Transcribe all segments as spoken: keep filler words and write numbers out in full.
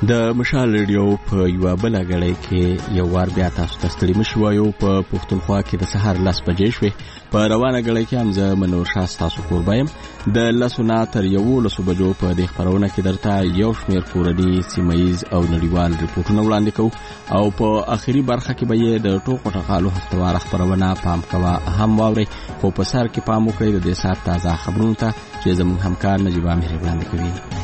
د مشال ریډیو په یو بل غړی کې یو وار بیا تاسو ته ستړي مشوایو په پښتونخوا کې د سحر لاس بجې شوې په روانه غړی کې هم زه منور شاه تاسو قربایم د لسنا تر یو لسو بجو په دې خبرونه کې درته یو شمېر کورني سیمایز او نړیوال ریپورتونه وړاندې کوو او په اخیری برخه کې به د ټوکو ټقالو هفتوار خبرونه پام کوا هم واوري خو په سر کې پام وکړئ د دې سات تازه خبرونه ته چې زموږ همکار نجیب امیر وړاندې کوي.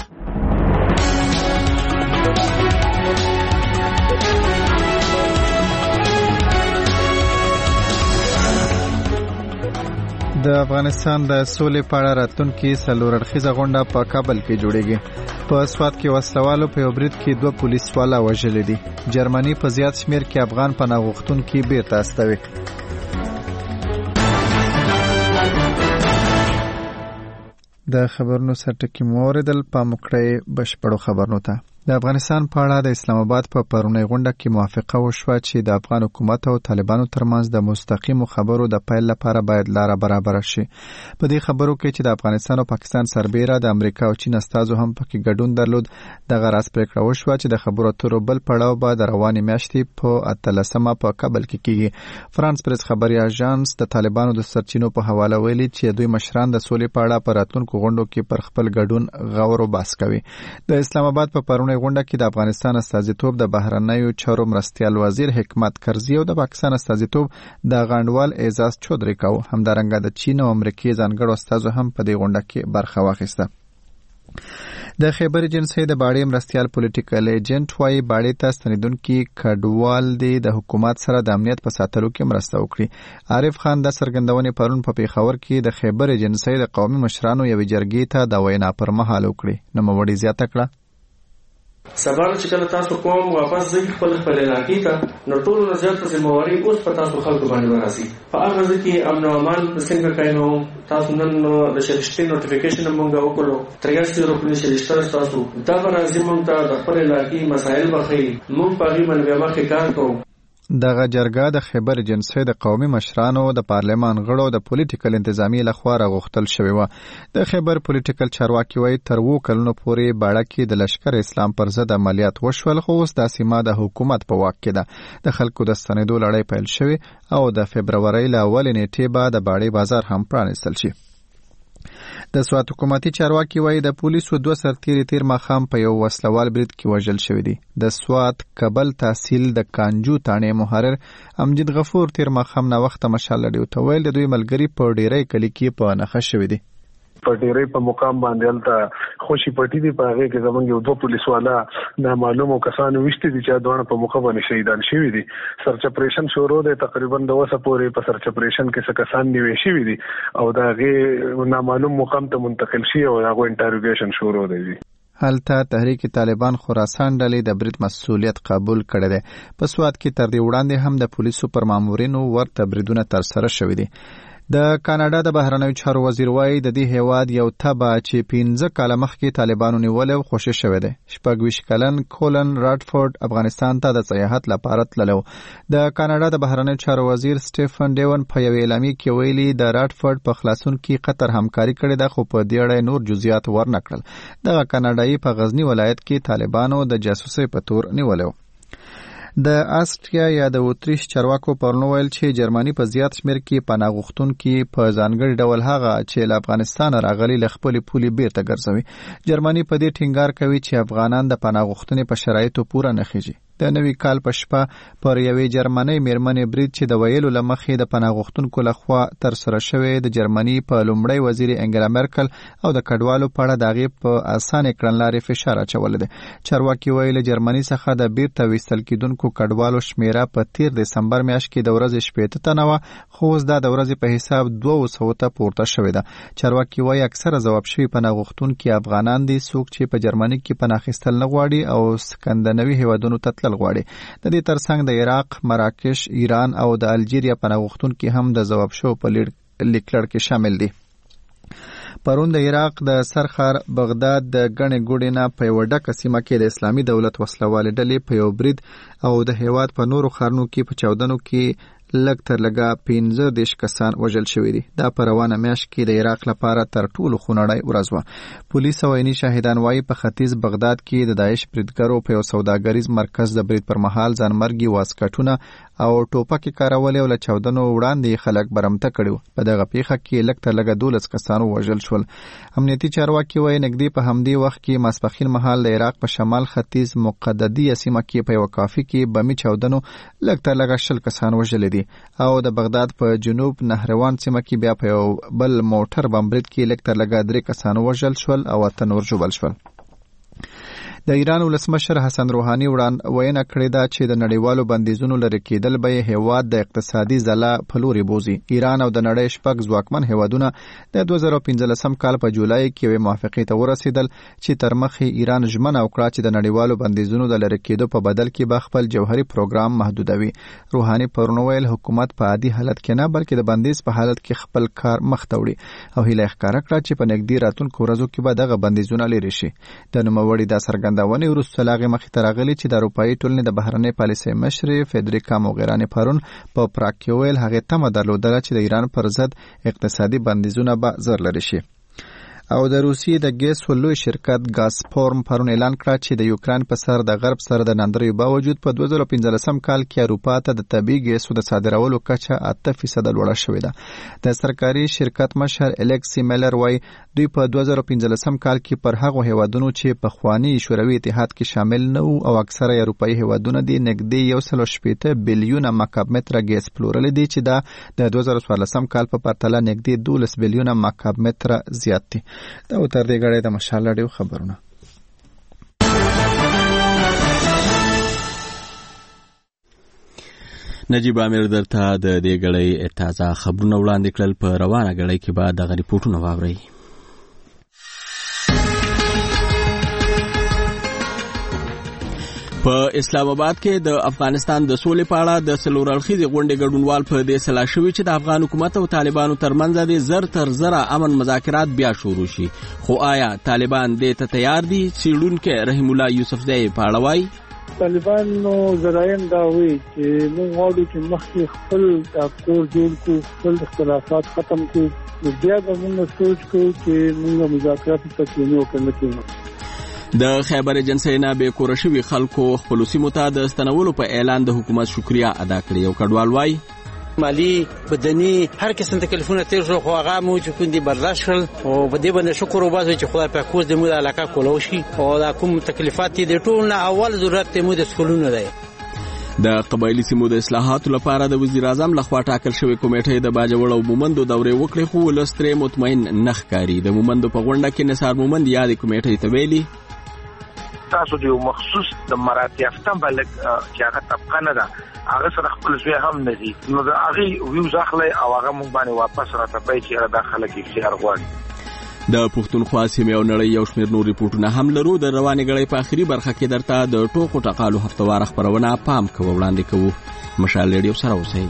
د افغانستان د سولې په اړه راتلونکي څلور اړخیزه غونډه په کابل کې جوړیږي. په سوات کې وسلوالو په یو برید کې دوه پولیس والا وژلي دي. جرمني په زیات شمیر کې افغان پناه غوښتونکي بیرته استوي. د خبرونو سرټکی موردل په مکړې بشپړو خبرونو ته د افغانستان په اړه د اسلام آباد په پرونی غونډه کې موافقه وشوه چې د افغان حکومت او طالبانو ترمنځ د مستقیم خبرو د پیل لپاره باید لار برابر شي. په دې خبرو کې چې د افغانستان او پاکستان سربېره د امریکا او چین استازو هم پکې ګډون درلود، د غراس پریکړه وشوه چې د خبرو اترو بل پړاو به د روانې میاشتې په اتلسمه په کابل کې کیږي. فرانس پریس خبري اژانس د طالبانو د سرچینو په حواله ویلي چې دوی مشران د سولې په اړه په راتلونکو غونډو کې پر خپل ګډون غور او بحث کوي. د اسلام آباد په پرونی غونډه کې د افغانستان استازیتوب د بهرنیو چارو مرستیال وزیر حکمت کرزي او د پاکستان استازیتوب د غانډوال اعزاز چودري کو. همدارنګه د چین او امریکای ځانګړو استازو هم په دې غونډه کې برخه واخیسته. د خیبر جنسي د باړې مرستیال پولیټیکل ایجنټ وايي باړې ته ستنیدونکي کډوال دي د حکومت سره د امنیت په ساتلو کې مرسته وکړي. عارف خان د سرګندونې پرون په پیښور کې د خیبر جنسي د قومي مشرانو یو جرګې ته د وینا پر مهال وکړي. نو موړي زیاته کړه سبا چې کله تاسو کوم واپس ځي خپل خپل علاقې ته نو ټول نظر ته ذمہواری اوس په تاسو خلکو باندې وراسي. په هغه ځکه امن او امان څنګه کاینو تاسو نن د شریشتي نوټیفیکیشن مونږ وکړو تریاسی روپنی شریشتر تاسو دا راځي مونږ ته د خپل علاقې مسایل بخي مونږ په غي باندې مخه کار کوو. دغه جرګه د خیبر جنسي د قومي مشرانو د پارلمان غړو د پولیټیکل انتظامی لخوا راغوښتل شوی و. د خیبر پولیټیکل چارواکي وایي تر وو کلونو پورې باړه کې د لشکر اسلام پر ضد عملیات وشول، خو اوس د سیمه د حکومت په واک کې ده. د خلکو د ستنېدو لړۍ پیل شوی او د فبرवरी له اولې نیټې به د باړې بازار هم پرانیستل شي. د سوات حکومتي چارواکي وایي د پولیسو دوه سرتیري تیر ماښام په یو وسلوال برید کې وژل شوي دي. د سوات کابل تحصیل د کانجو تانې محرر امجد غفور تیر ماښام نه وخت مشال لري او ویل د دوی ملګری په ډیری کلی کې په نخښه شوی دي. په ډیری په مقام باندې الته خوشي پټی دی په هغه کې زمونږ یو دوه پولیس والا نامعلومو کسانو وشتي دي چې دوه په مخه باندې شهیدان شوي دي. سرچ اپریشن شروع دی تقریبا د وسه پورې په سرچ اپریشن کې څه کسان نیول شوي دي او دا غي نامعلوم مقام ته منتقل شي او هغه انټروګیشن شروع دی. هلته تحریک طالبان خراسان ډلې د برید مسؤلیت قبول کړی دی. په سوات کې تر دې وړاندې هم د پولیسو پر مامورینو ورته بریدونه تر سره شوي دي. د کاناډا د بهرنیو چارو وزیر وایي د دې هیواد یو تبع چې پنځه کاله مخکې طالبانو نیولې او خوشی شوی دی. شپږ ویشت کلن کولن راډفورد افغانستان ته د سیاحت لپاره تللی و. د کاناډا د بهرنیو چارو وزیر سټیفن ډیون په یوې اعلامیه کې ویلي د راډفورد په خلاصون کې قطر همکاري کړې ده، خو په دې اړه نور جزئیات ورنکړل. دغه کاناډایي په غزنی ولایت کې طالبانو د جاسوسۍ په تور نیولې و. د آسټریا یا د اوتریش چارواکو پرونو ویل چې جرمني په زیات شمیر کې پناه غوښتونکي په ځانګړي ډول هغه چې له افغانستان راغلي له خپل پولي بیرته ګرځوي. جرمني په دې ټینګار کوي چې افغانان د پناه غوښتنې په شرایطو پوره نه خېږي. د نوي کال په شپه پر یوې جرمنۍ میرمنې برید چې د ویلو له مخې د پناه غوښتونکو لخوا تر سره شوی د جرمني په لومړی وزیر انګلا مرکل او د کډوالو په اړه د هغې په اسانه کړنلارې فشار اچولی دی. چارواکي وایي له جرمني څخه د بیرته ویستل کېدونکو کډوالو شمیره په تیر دسمبر میاشت کې د ورځې شپېته تنه وه، خو اوس دا د ورځې په حساب دوه سوه ته پورته شوې ده. چارواکي وایي اکثره ځواب شوي پناه غوښتونکي افغانان دي، څوک چې په جرمني کې پناه اخیستل نه غواړي او سکندنوي هیوادونو ته غواړي. د دې ترڅنګ د عراق، مراکش، ایران او د الجیریا پناه غوښتونکي هم د ځواب شو په لیکلړ کې شامل دي. پرون د عراق د سرخار بغداد د غنې ګوډې نه په یو ډکه سیمه کې د اسلامي دولت وسلوالې ډلې په یو برید او د هیواد په نورو ښارونو کې په چاودنو کې لږ تر لږه پنځه دېرش کسان وژل شوي دي. دا په روانه میاشت کې د عراق لپاره تر ټولو خونړۍ ورځ وه. پولیس او عیني شاهدان وایي په ختیځ بغداد کې د داعش بریدګرو په یو سوداګریز مرکز د برید پر مهال ځانمرګي واسکټونه او ټوپکې کارولې او له چاودنو وړاندې خلک برمته کړي. په دغه پیښه کې لږ تر لږه دولس کسان وژل شول. امنیتي چارواکي وایي نږدې په همدې وخت کې ماسپښین مهال د عراق په شمال ختیځ مقددي سیمه کې په یو کافي کې بمي چاودنو لږ تر لږه شل کسان وژلي دي او د بغداد په جنوب نهروان سیمه کې بیا په یو بل موټر بم برید کې لږ تر لږه درې کسان وژل شول او اته نور ژوبل شول. د ایران ولسمشر حسن روحاني وړاندوینه کړې ده چې د نړیوالو بندیزونو لرې کېدل به یې هېواد د اقتصادي ځلا په لوري بوځي. ایران او د نړۍ شپږ ځواکمن هېوادونه د دوه زره پنځلسم کال په جولای کې یوې موافقې ته ورسېدل چې تر مخې ایران ژمنه وکړه چې د نړیوالو بندیزونو د لرې کېدو په بدل کې به خپل جوهري پروګرام محدودوي. روحاني پرون وویل حکومت په عادي حالت کې نه بلکې د بندیز په حالت کې خپل کار مخ ته وړي او هیله ښکاره کړه چې په نږدې راتلونکو ورځو کې به دغه بندیزونه لرې شي. د نوموړي دا څرګندونه وروسته له هغې مخې ته راغلي چې د اروپایي ټولنې د بهرنۍ پالیسۍ مشرې فیدریکا موغیراني پرون په پراګ کې ویل هغې تمه درلودله چې د ایران پر ضد اقتصادي بندیزونه به زر لرې شي. او د روسیې د ګیس لوی شرکت ګازپروم پرون اعلان کړ چې د یوکران په سر د غرب سره د ناندریو باوجود په دوه زره پنځلسم کال کې اروپا ته د طبیعي ګیسو د صادرولو کچه اته فیصده لوړه شوې ده. د سرکاري شرکت مشر الکسی میلر وایي دوی په دوه زره پنځلسم کال کې پر هغو هیوادونو چې پخواني شوروي اتحاد کې شامل نه وو او اکثره اروپایي هیوادونه دي نږدې یو سل شپېته بیلیونه مکعب متره ګیس پلورلی دي چې دا د دوه زره څوارلسم کال په پرتله نږدې دولس بیلیونه مکعب متره زیات دي. دا و تر دې غړې د مشال لړیو خبرونه. نجیب امیر درته د دې غړې تازه خبرونه وړاندې کړل. په روانه غړې کې به دغه ریپورټونه واورئ. په اسلام آباد کې د افغانستان د سولې په اړه د څلور اړخیزې غونډې ګډونوال په دې سلا شوي چې د افغان حکومت او طالبانو ترمنځ د زر تر زره امن مذاکرات بیا شروع شي. خو آیا طالبان دې ته تیار دي؟ څېړونکی رحیم الله یوسفزی په اړه وایي طالبانو ذرایم دا وایي چې موږ غواړو چې مخکې خپل کور جوړ کړو، خپل اختلافات ختم کړو، بیا به موږ سوچ کوو چې موږ مذاکرات ته کښېنو او که نه کښېنو. د خیبر ایجنسۍ نه بې کوره شوي خلکو خپلو سیمو ته د ستنولو په اعلان د حکومت شکریا ادا کړې. یو کډوال وایي مالی بدني هر قسم تکلیفونه تیر شو خو هغه مو چې کوم دي برداشت کړل او په دې باندې شکر وباسو چې خدای په کوز د مو د علاقه کولو شي او دا کوم تکلیفات دي ټول نه اول ضرورت مو د سکولونو دی. د قبایلی سیمو د اصلاحاتو لپاره د وزیر اعظم لخوا ټاکل شوی کمیټې د باجوړ او مومندو دورې وکړې خو ولسترې مطمئن نه ښکاري. د مومندو په غونډه کې نثار مومند یادې کمیټې ته ویلي تاسو د مخصوص د مراتب یافته بلک چې هغه طبقه نه ده هغه سره خپل ځای هم نه دي نو د هغه ویو ځخله او هغه مونږ باندې واپس راټپای چې داخله کې اختیار غواړي. د پښتونخوا سیمې او نړۍ یو شمېر نور ریپورټونه هم لرو. د روانې غړۍ په آخري برخه کې درته د ټوکو ټقالو هفتوار خبرونه پام کوو وړاندې کوو. مشال ریډیو سره اوسئ.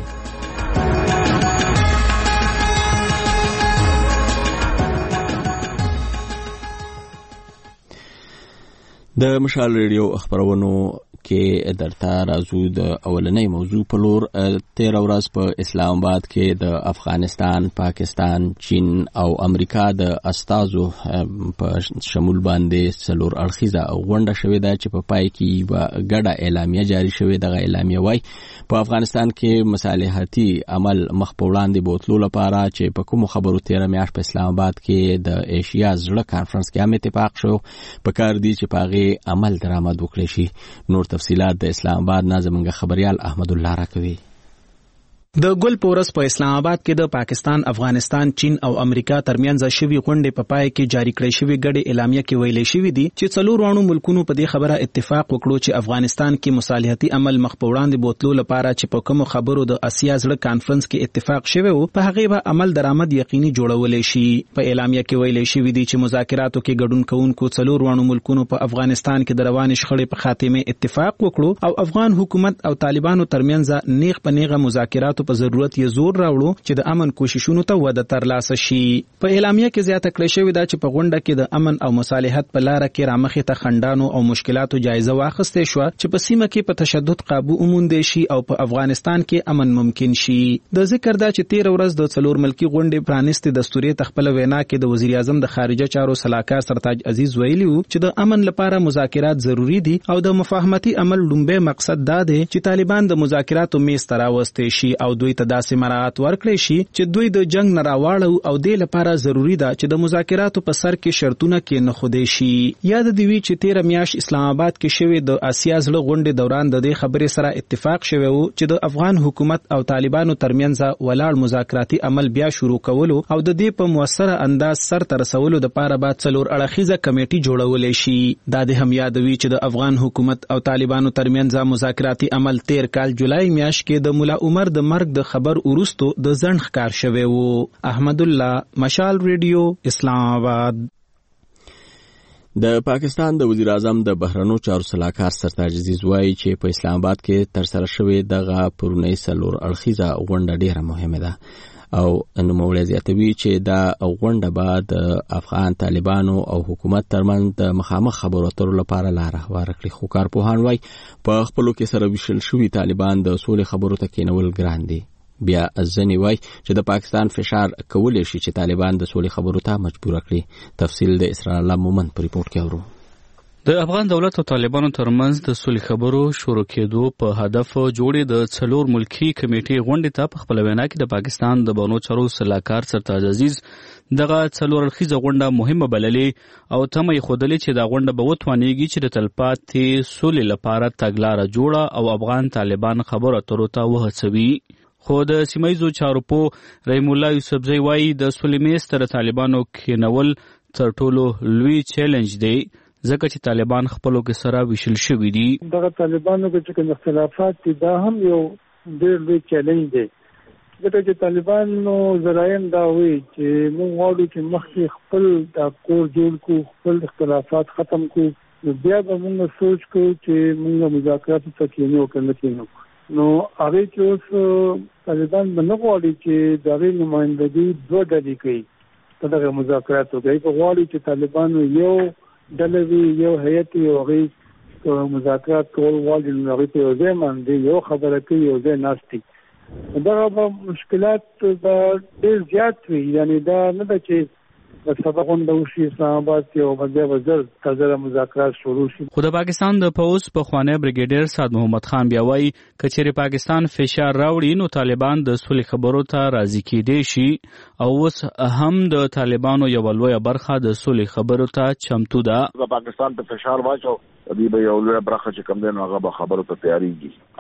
د مشال ریډیو خبرونو کې درته راځو د اولنۍ موضوع په لور. تېره ورځ په اسلام آباد کې د افغانستان، پاکستان، چین او امریکا د استازو په شمول باندې څلور اړخیزه غونډه شوې ده چې په پای کې یوه ګډه اعلامیه جاري شوې. دغه اعلامیه وایي په افغانستان کې مصالحتي عمل مخ په وړاندې بوتلو لپاره چې په کومو خبرو تېره میاشت په اسلام آباد کې د ایشیا زړه کانفرنس کې هم اتفاق شو په کار دي چې په هغې عمل درآمد وکړی شي. نور تفصیلات د اسلام آباد نه زموږ خبریال احمد الله راکوي. د ګل پورس په اسلام آباد کې د پاکستان، افغانستان، چین او امریکا ترمنځ شوی غونډې په پای کې جاری کړې شوی ګډه اعلامیه کې ویلې شوی دي چې څلور وانو ملکونو په دې خبره اتفاق وکړو چې افغانستان کې مصالحتي عمل مخ په وړاندې بوتلو لپاره چې په کوم خبرو د اسیا زړه کانفرنس کې اتفاق شوی وو په هغه به عمل درآمد یقیني جوړول شي. په اعلامیه کې ویلې شوی دي چې مذاکراتو کې ګډون کوونکو څلور وانو ملکونو په افغانستان کې د روان شخړې په خاتمه اتفاق وکړو او افغان حکومت او طالبانو ترمنځ نیغ په نیغه مذاکراتو طالبانو په ضرورت یې زور راوړو چې د امن کوششونو ته وده ترلاسه شي. په اعلامیه کې زیاته کړې شوې ده چې په غونډه کې د امن او مصالحت په لاره کې رامخې ته خنډانو او مشکلاتو جایزه واخیستې شوه چې په سیمه کې په تشدد قابو وموندې شي او په افغانستان کې امن ممکن شي. د ذکر دا چې تیر ورځ د څلور ملکی غونډې پرانیستې دستوري تخپل وینا کې د وزیر اعظم د خارجه چارو سلاکار سرتاج عزیز ویلي وو چې د امن لپاره مذاکرات ضروری دي او د مفاهمتي عمل لومبه مقصد دا دی چې طالبان د مذاکراتو میز ته راوستي شي او دوی ته داسې مراعات ورکړي شي چې دوی د جنگ نه راواړو او د لپاره ضروری ده چې د مذاکراتو په سر کې شرطونه کې نه خودي شي. یاد دی وی چې تیر میاش اسلام آباد کې شوی د آسیا زړه غونډې دوران د دې خبرې سره اتفاق شوی وو چې د افغان حکومت او طالبانو ترمنځ ولاړ مذاکراتي عمل بیا شروع کولو او د دې په موثره انداز سر ته رسولو د پاره بعد څلور اړخیزه کمیټي جوړولې شي. دا د هم یادوي چې د افغان حکومت او طالبانو ترمنځ مذاکراتي عمل تیر کال جولای میاش کې د مولا عمر د مرګ د خبر وروسته د ځنډ ښکار شوی وو. احمد الله، مشال ریډیو، اسلام آباد. د پاکستان د وزیر اعظم د بهرنیو چارو سلاکار سرتاج عزیز وایي چې په اسلام آباد کې تر سره شوې دغه پرونی څلور اړخیزه غونډه ډیره مهمه ده او نوموړی زیاتوي چې دا غونډه به د افغان طالبانو او حکومت ترمنځ د مخامخ خبرو اترو لپاره لاره هواره کړي. خو کارپوهان وایي په خپلو کې سره ویشل شوي طالبان د سولې خبرو ته کېنول ګران دي. بیا ځنې وایي چې د پاکستان فشار کولی شي چې طالبان د سولې خبرو ته مجبور کړي. تفصیل د اسرار الله مومن په ریپورت کې اورو. د افغان دولت او طالبانو ترمنځ د سولې خبرو شروع کېدو په هدف جوړې د څلور ملکی کمیټې غونډې ته په خپل وینا کې د پاکستان د بهرنیو چارو سلاکار سرتاج عزیز دغه څلور اړخیزه غونډه مهمه بللې او تمه یې ښودلې چې دا غونډه به وتوانېږي چې د تلپاتې سولې لپاره تګلاره جوړه او افغان طالبان خبرو اترو ته وهڅوي. خو د سیمایزو چارو په رحیم الله یوسفزی وایي د سولې میز ته د طالبانو کېنول تر ټولو لوی چیلنج دی ځکه چې طالبان خپلو کې سره ویشل شوي دي. دغه طالبانو کې چې کوم اختلافات دي دا هم یو ډېر لوی چیلنج دی ځکه چې طالبانو ذرایم دا وایي چې موږ غواړو چې مخکې خپل دا کور جوړ کړو، خپل اختلافات ختم کړو، بیا به موږ سوچ کوو چې موږ مذاکراتو ته کېنو که نه کېنو. نو هغه چې اوس طالبان به نه غواړي چې د هغې نمایندګي دوه ډلې کوي په دغه مذاکراتو کې. په غواړي چې طالبانو یو ډله وي، یو هیئت وي او هغوی مذاکرات کول غواړي نو هغوی په یو ځای باندې یو خبره کوي، یو ځای ناست دي. دغه به مشکلات به ډېر زیات وي. یعنې دا نه ده چې سبا غونډه وشي اسلام آباد کې او بیا به زر تازه مذاکرات شروع شي. خو د پاکستان د پوځ پخوانی بریګیډیر سعد محمد خان بیا وایي که چېرې پاکستان فشار راوړي نو طالبان د سولې خبرو ته راضي کېدی شي او اوس هم د طالبانو یوه لویه برخه د سولې خبرو ته چمتو ده. د پاکستان ته فشار واچو دوی به یو لویه برخه چې کوم دی نو هغه به خبرو ته تیارېږي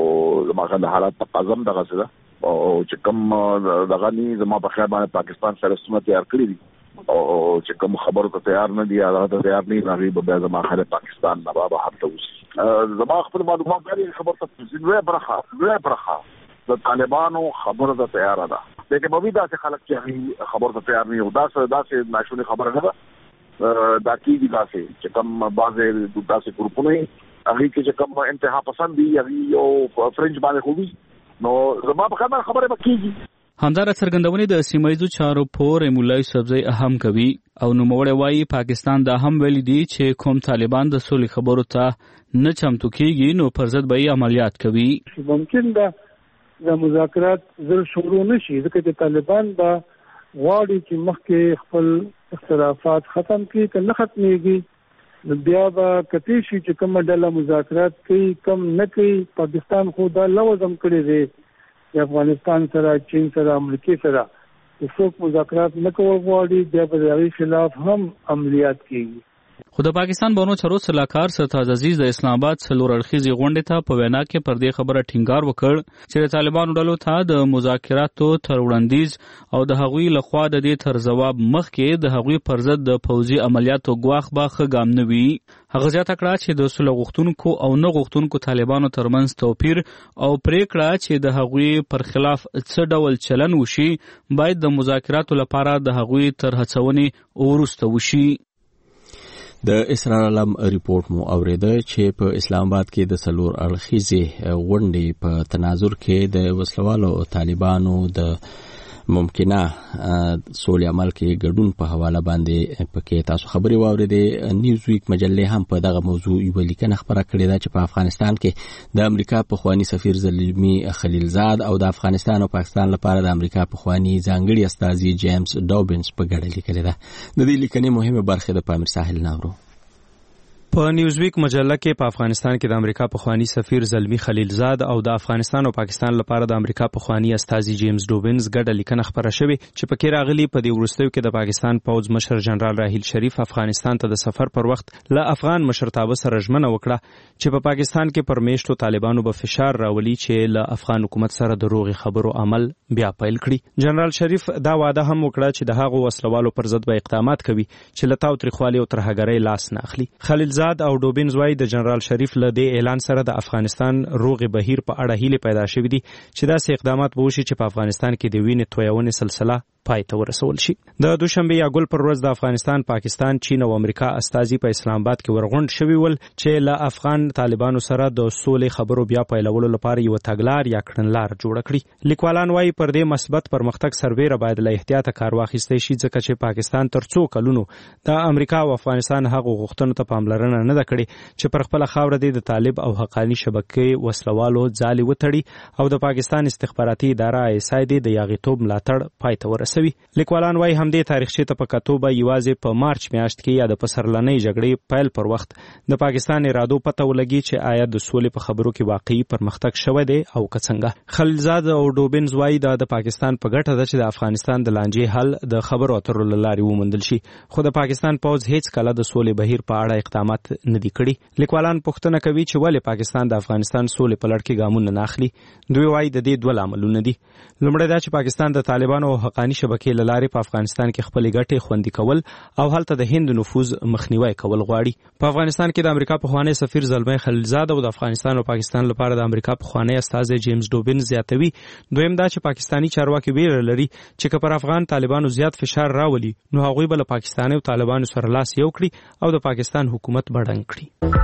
او زموږ د حالات تقاضا هم دغسې ده او چې کوم دغه ني زما په خیال باندې پاکستان سره ستونزه تیار کړې دي او چې کوم خبرو ته تیار نه دي هغه ته تیار نه دي به بیا زما خاله پاکستان نه به هڅه وشي. زما خپل معلومات لري خبر ته لویه برخه لویه برخه د طالبانو خبره ته تیار ده لیکن به دا چې خلک چې خبر ته تیار نه یو دا څه دا څه ناشونی خبره نه ده. دا کیږي دا چې کوم بعضې داسې ګروپونه هغې کې چې کوم انتها پسند دي هغې یو فرنج باندې خو وي نو زما په خیال خبرې به کېږي. همدارا څرګندونې د سیمایزو چارو په رحیم الله یوسفزی اهم کوي او نوموړی وایي پاکستان دا هم ویلي دي چې کوم طالبان د سولې خبرو ته نه چمتو کېږي نو پر ضد به یې عملیات کوي. ممکن ده د مذاکرات زر شروع نه شي ځکه چې طالبان به غواړي چې مخکې خپل اختلافات ختم کړي که نه ختمېږي نو بیا به کتی شي چې کومه ډله مذاکرات کوي کم نه کوي. پاکستان خو دا لوظم کړی دی د افغانستان سره، چین سره، امریکې سره چې څوک مذاکرات نه کول غواړي بیا به د هغې خلاف هم عملیات کېږي. خو د پاکستان بهرنیو چارو سلاکار سرتاج عزیز د اسلام آباد څلور اړخیزې غونډې ته په وینا کې پر دې خبره ټینګار وکړ چې د طالبانو ډلو ته د مذاکراتو تر وړاندیز او د هغوی لخوا د دې تر ځواب مخکې د هغوی پر ضد د پوځي عملیاتو ګواښ به ښه ګام نه وي. هغه زیاته کړه چې د سوله غوښتونکو او نه غوښتونکو طالبانو ترمنځ توپیر او پریکړه چې د هغوی پر خلاف څه ډول چلن وشي باید د مذاکراتو لپاره د هغوی تر هڅونې وروسته وشي. د اسرار علم ریپورت مو اوریده چې په اسلام آباد کې د څلور اړخیزې غونډې په تناظر کې د وسلوالو طالبانو د ممکنه سولې عمل کې ګډون په حواله باندې پکې تاسو خبري واوریدې. نیوز ویک مجله هم په دغه موضوع یو لیکنه خبره کړې ده چې په افغانستان کې د امریکا پخوانی سفیر زلمی خلیلزاد او د افغانستان او پاکستان لپاره د امریکا پخوانی ځانګړي استازي جیمز ډوبنز په ګډه لیکلې ده. د دې لیکنې مهمه برخه د پامیر ساحل ناورو. په نیوزویک مجله کې په افغانستان کې د امریکا پخوانی سفیر زلمی خلیلزاد او د افغانستان او پاکستان لپاره د امریکا پخوانی استازي جیمز ډوبنز ګډه لیکنه خبره شوې چې پکې راغلي په دې وروستیو کې د پاکستان پوځ مشر جنرال راحیل شریف افغانستان ته د سفر پر وخت له افغان مشرتابه سره ژمنه وکړه چې په پاکستان کې پر میشتو طالبانو به فشار راولي چې له افغان حکومت سره د روغې خبرو عمل بیا پیل کړي. جنرال شریف دا وعده هم وکړه چې د هغو وسلوالو پر ضد به اقدامات کوي چې له تاوتریخوالي او ترهګرۍ لاس نه اخلي. خلیلزاد او ډوبنز وايي د جنرال شریف له دې اعلان سره د افغانستان روغې بهیر په اړه هیله پیدا شوې دي چې داسې اقدامات به وشي چې په افغانستان کې د وینې تویونې سلسله پای ته ورسول شي. د دوشنبه یا ګل پر ورځ د افغانستان، پاکستان، چین او امریکا استازي په اسلام آباد کې ورغونډ شوي ول چې له افغان طالبانو سره د سولې خبرو بیا پیلولو لپاره یو تګلار یا کړنلار جوړ کړي. لیکوالان وايي پر دې مثبت پرمختګ سربېره باید له احتیاطه کار واخیستی شي ځکه چې پاکستان تر څو کلونو د امریکا او افغانستان هغو غوښتنو ته پاملرنه نه ده کړې چې پر خپل خاوره د طالب او حقانی شبکې وسلوالو ځالې وتړي او د پاکستان استخباراتي اداره آی اس آی د یاغیتوب ملاتړ پای ته ورسوي. لیکوالان وايي همدې تاریخچې ته په کتو به یوازې په مارچ میاشت کې یا د پسرلنۍ جګړې پیل پر وخت د پاکستان ارادو پته ولګي چې آیا د سولې په خبرو کې واقعي پرمختګ شوی دی او که څنګه. خلیلزاد او ډوبنز وايي دا د پاکستان په ګټه ده چې د افغانستان د لانجې حل د خبرو اترو له لارې وموندل شي، خو د پاکستان پوځ هیڅ کله د سولې بهیر په اړه اقدامات نه دي کړي. لیکوالان پوښتنه کوي چې ولې پاکستان د افغانستان سولې په لړ کې ګامونه نه اخلي. دوی وايي د دې دوه لاملونه دي. لومړی دا چې پاکستان د طالبانو او حقانی شبکې له لارې په افغانستان کې خپلې ګټې خوندي کول او هلته د هند نفوذ مخنیوی کول غواړي. په افغانستان کې د امریکا پخوانی سفیر زلمی خلیلزاد او د افغانستان او پاکستان لپاره د امریکا پخوانی استازي جیمز ډوبنز زیاتوي. دویم دا چې پاکستانی چارواکي ویره لري چې که پر افغان طالبانو زیات فشار راولي نو هغوی به له پاکستاني او طالبانو سره لاس یو کړي او د پاکستان حکومت بډنګ کړي.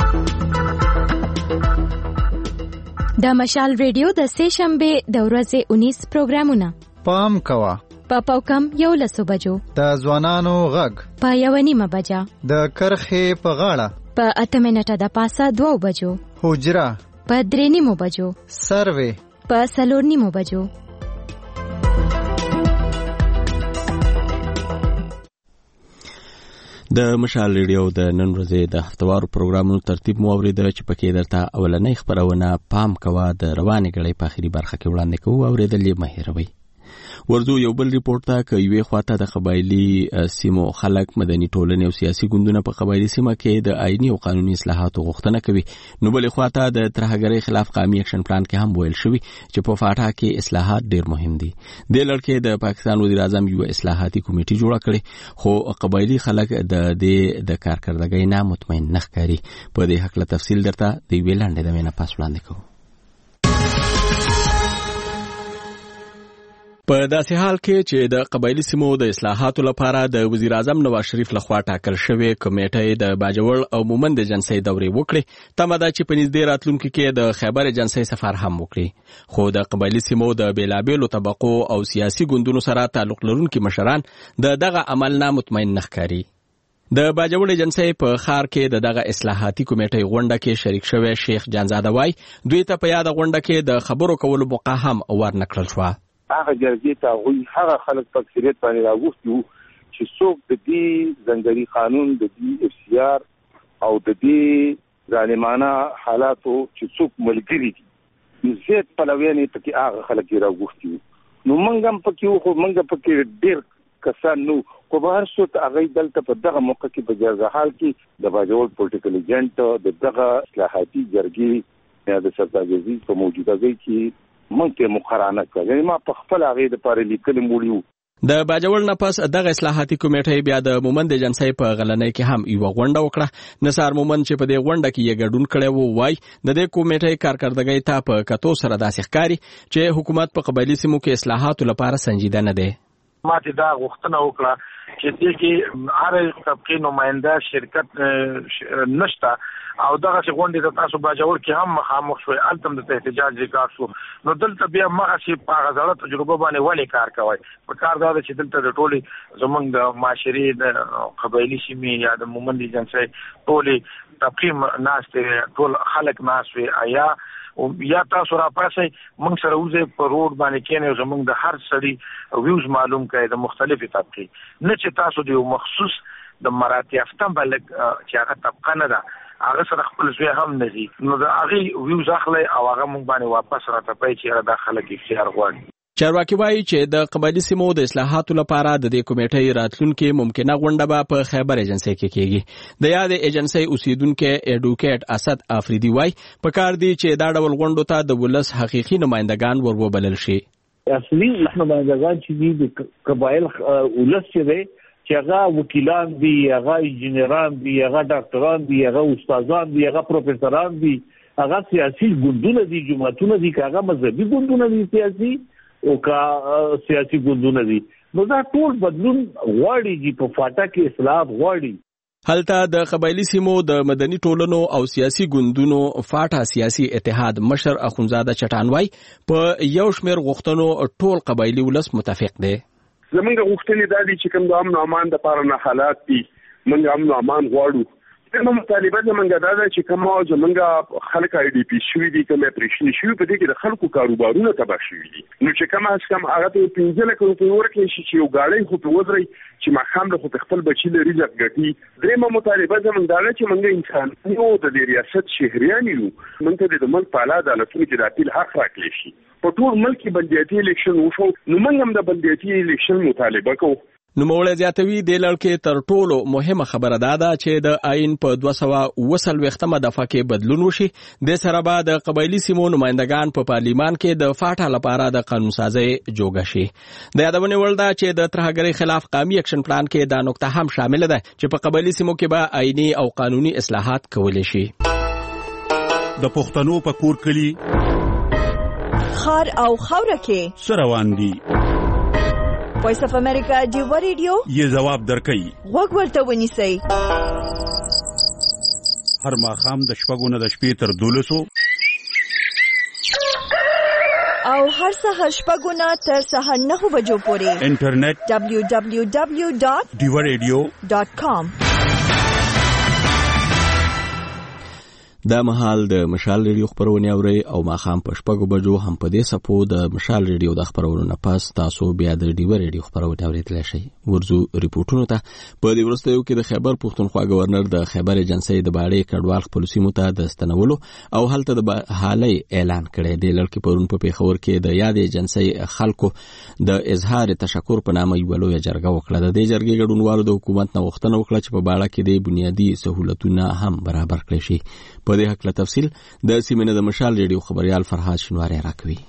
د مشال ریډیو د سه شنبه د ورځې اونیس پروګرامونه پام کوا په پاوکم یو لسو بجو، د ځوانانو غږ په یو نیمه بجه، د کرخې په غاړه په اته منټه د پاسه دوه بجو، حجره په درې نیمو بجو، سروې په څلور نیمو بجو. د مشال ریډیو د نن ورځې د هفتوارو پروګرامونو ترتیب مو اوریده چې پکې درته اولنۍ خبرونه پام کوه د روانې غړې په اخري برخه کې وړاندې کوو. اوریدلې مه هېروئ. ورځو یو بل ریپورت ته که یوې خواته د قبایلي سیمو خلک، مدني ټولنې او سیاسي ګوندونه په قبایلي سیمه کې د آئیني او قانوني اصلاحاتو غوښتنه کوي، نو بلې خواته د ترهګرۍ خلاف قومي اکشن پلان کې هم ویل شوي چې په فاټا کې اصلاحات ډیر مهم دي. دې لړ کې د پاکستان وزیر اعظم یو اصلاحاتي کمیټه جوړه کړې، خو قبایلي خلک د دې د کارکردګۍ نه مطمئن نه ښکاري. په دې هکله تفصیل درته د یوې لنډې دمې نه پس وړاندې کوو. په داسې حال کې چې د قبایلي سیمو د اصلاحاتو لپاره د وزیر اعظم نواز شریف لخوا ټاکل شوې کمیټه د باجوړ او مومند جنسي دورې وکړي، تمه ده چې په نږدې راتلونکي کې د خیبر جنسي سفر هم وکړي. خو د قبایلي سیمو د بیلابیلو طبقو او سیاسي ګوندونو سره تعلق لرونکي مشران د دغه عمل نه مطمئن نه ښکاري. د باجوړ جنسي په خار کې د دغه اصلاحاتي کمیټې غونډه کې شریک شوی شیخ جانزاده وای دوی ته په یاد غونډه کې د خبرو کولو موقع هم ورنکړل شو. هغه جرګې ته هغوی هغه خلک په اکثریت باندې راغوښتي وو چې څوک د دې ځنګلي قانون، د دې اف سی آر او د دې ظالمانه حالاتو چې څوک ملګري دي، نو زیات پلویان یې پکې هغه خلک راغوښتي وو. نو موږ هم پکې وو، خو موږ پکې ډېر کسان نو، خو به هر څوک هغوی دلته په دغه موقع کې په جرګه حال کې د باجوړ پولیټیکل ایجنټ د دغه اصلاحاتي جرګې یا د سرتاجزي په موجوده ځای کې مونږ مقرانه کړل. ما په خپل هغه د پاره لیکل مولیو. د باجوړ نه پس دغه اصلاحاتي کمیټه بیا د مومند جنسي په غلنۍ کې هم یو غونډه وکړه. نثار مومند چې په دې غونډه کې یې ګډون کړی وو وای د دې کمیټې کارکردګۍ ته په کتو سره داسې ښکاري چې حکومت په قبایلي سیمو کې اصلاحاتو لپاره سنجیده نه دی. ما ته دا غوښتنه وکړه چې دې کې هر طبقه نماینده شرکت نشته او دغه څنګه غونډې ته تاسو باجوړ کې هم مخامخ شوي التم د احتجاج ذکر شو نو دلته بیا مغه شي په غزړه تجربه باندې ولې کار کوي په کار دا چې دلته د ټولي زمونږ د معاشري د قبایلی سیمې یا د مومند جنسي ټولي طبقه ناس ته ټول خلک ناس وي یا یا تاسو را پاسي موږ سره وځي په روډ باندې کېنه زمونږ د هر سړي ویوز معلوم کړي د مختلفي طبقه نه چې تاسو د مخصوص د مراتب افتم بل چې هغه طبقه نه ده هغه سره خپل ځای هم نزي نو دا هغه ویوز اخلي او هغه موږ باندې واپس راته پي چې دا خلک اختیار غواړي. چارواکي وایي چې د قبایلی سیمو د اصلاحاتو لپاره د دې کمیټې راتلونکي ممکنه غونډه به په خیبر ایجنسي کې کیږي. د یاد ایجنسي اوسیدونکو اډوکیټ اسد افریدي وایي په کار دی چې دا ډول غونډو ته د ولس حقيقي نمائندگان وروبلل شي. اصلي نمائندگان چې د قبایل ولس چې دی چې هغه وکیلان دي، هغه انجینران دي، هغه ډاکټران دي، هغه استادان دي، هغه پروفیسوران دي، هغه سیاسي ګوندونه دي، جماعتونه دي، هغه مذهبي ګوندونه دي سیاسي او کا سیاسي ګوندونه دي. نو دا ټول بدلون غواړي چې په فاټا کې اصلاح غواړي. هلته د قبایلی سیمو د مدني ټولنو او سیاسي ګوندونو فاټا سیاسي اتحاد مشر اخونزاده چټانوای په یو شمېر غوښتنو ټول قبایلی ولس متفق دي. زمونږ غوښتنې دا دي چې کوم د امن او امان د پاره نه حالات دي موږ امن او امان غواړو. نو مطالبه زمونږ دا ده چې کوم زمونږ خلک آی ډي پی شوي دي کوم اپریشن شوي په دې کې د خلکو کاروبارونه تباہ شوي دي نو چې کوم اس کوم هغه ته پنځه لکه روپۍ ورکړي شي چې یو گاډي خو په وزري چې مخام له خو خپل بچی له رزق ګټي. درېمه مطالبه زمونږ دا ده چې موږ انسان یو د ریاست شهريان یو موږ ته د ملک په اعلی عدالتونو کې د اپیل حق راکړي شي. په ټول ملک کې بلدیاتي الیکشن وشو نو موږ هم د بلدیاتي الیکشن مطالبه کوو. نو موږ زیاتوي د لړکې تر ټولو مهمه خبره ده چې د آئین په دوه سوه اوه څلوېښتمه دفعه کې بدلون وشي. د سره به د قبایلی سیمو نمائندگان په پارلیمان کې د فاټا لپاره د قانون سازي جوړه شي. د یادونه وړ ده چې د ترهګرۍ خلاف قومي اکشن پلان کې دا نقطه هم شامل ده چې په قبایلی سیمو کې به آئینی او قانوني اصلاحات کولای شي. د پښتنو په کور کلی خار او خوره کې سروان دي. وایس اف امریکا دیو ریډیو یې جواب درکړي وګ ورته ونیسئ. هر ماښام د شپږو نه د شپې تر دولسو او هر سهار شپږو نه تر سهار نهو بجو پورې انټرنیټ دبلیو دبلیو دبلیو ډاټ دیو ریډیو ډاټ کام. دا مهال د مشال ریډیو خبرونه اوري او ماخام په شپږو بجو هم په دې سپو د مشال ریډیو د خبرونو نه پاس تاسو بیا د ډیو ریډیو خبرونه اوریدل شئ. ورزو ریپورتونو ته په دې ورستیو کې د خیبر پښتونخوا گورنر د خیبر ایجنسي د باړې کډوال خپل سیمو ته د ستنولو او هلته د حالي اعلان کړي. د لړکی پرون په پیښور کې د یاد ایجنسي خلکو د اظهار تشکر په نامه یو لوی جرګه وکړه. د دې جرګې ګډونوالو د حکومت نه وختنه وکړه چې په باړه کې د بنیادی سہولتونه هم برابر کړي شي. په دې حق له تفصیل د سیمینه د مشال ریډیو خبريال فرهاد شنواری راکوي.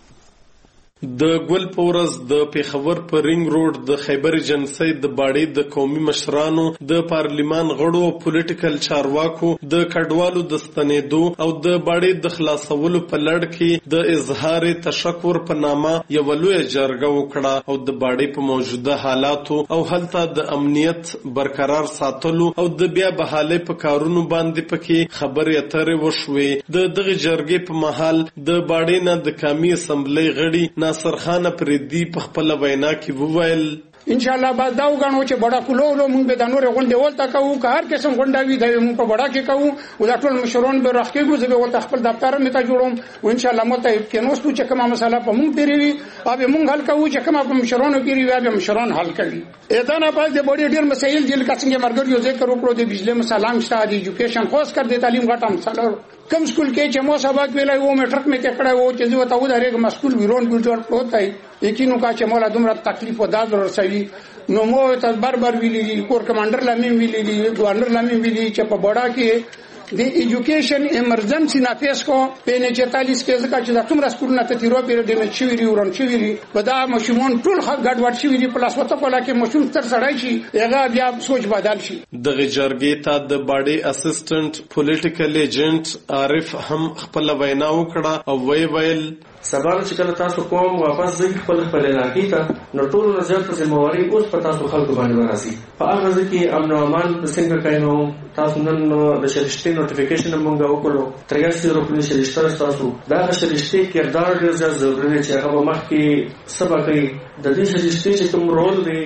د ګل پورز د پیښور په رینګ روډ د خیبر ایجنسي د باړې د قومي مشرانو د پارلیمان غړو او پولیټیکل چارواکو د کډوالو د ستنېدو او د باړې د خلاصولو په لړ کې د اظهار تشکر په نامه یو لوی جرګه وکړه او د باړې په موجوده حالاتو او هلته د امنیت برقرار ساتلو او د بیا بحالي په کارونو باندې پکې خبرې اترې وشوې. د دغه جرګې په محل د باړې نه د قومي اسمبلی غړي ناصر خان پردي په خپل وینا کې وویل ان شاء الله بعد دا وګڼو چې بڑا کولو موږ به د نور غونډې ولته کوو که هر قسم غونډه وي د موږ په بڑا کې کوو او دا ټول مشرون به راخکېږو زه به ولته خپل دفتر مې ته جوړوم او ان شاء الله مته کې نو څه چې کومه مسله په موږ پیری وي او موږ حل کوو چې کومه په مشرونو پیری وي به مشرون حل کوي. اته نه پاتې بډې ډېر مسایل دي لکه څنګه مرګ یو ذکر وکړو د بجلی مسله مشته د ایجوکیشن خاص کر د تعلیم غټه مسله کم سکول کې چې مو سبق ویلای وو مټرک مې تکړه وو چې زه وته ودرېږم مسکول ویرون ګډور پروتای یقینو کا چې مولا دومره تکلیف و داد ورسوي نو مو ته بربر ویلي کور کمانډر لمې ویلي ګورنر لمې ویلي چې په بڑا کې د ایجوکیشن ایمرجنسي نافذ کو په نه چتالیس کې ځکه چې د کومه سکولونه ته تیرو پیری د مچوي ورن شوی دي په دا مشمون ټول خلک ګډ وډ شوی دي پلاس وته کولا کې مشوم تر سړای شي هغه بیا سوچ بدل شي. د جرګې ته د باډي اسسټنټ پولیټیکل ایجنټ عارف هم خپل وینا وکړه او وی ویل سبا چې کله تاسو کوم واپس ځي خپل خپل علاقې ته نو ټول نظر ته ذمہواری اوس په تاسو خلکو باندې راځي. په هغه ځکه امن او امان په څنګه کاینو تاسو نن د شریشتي نوټیفیکیشن مونږ وکړو تریاسي روپنی شریشتره تاسو دا شریشتي کردار ډیر زیات ضروري دی چې هغه مخکې سبا کوي د دې شریشتي چې کوم رول دی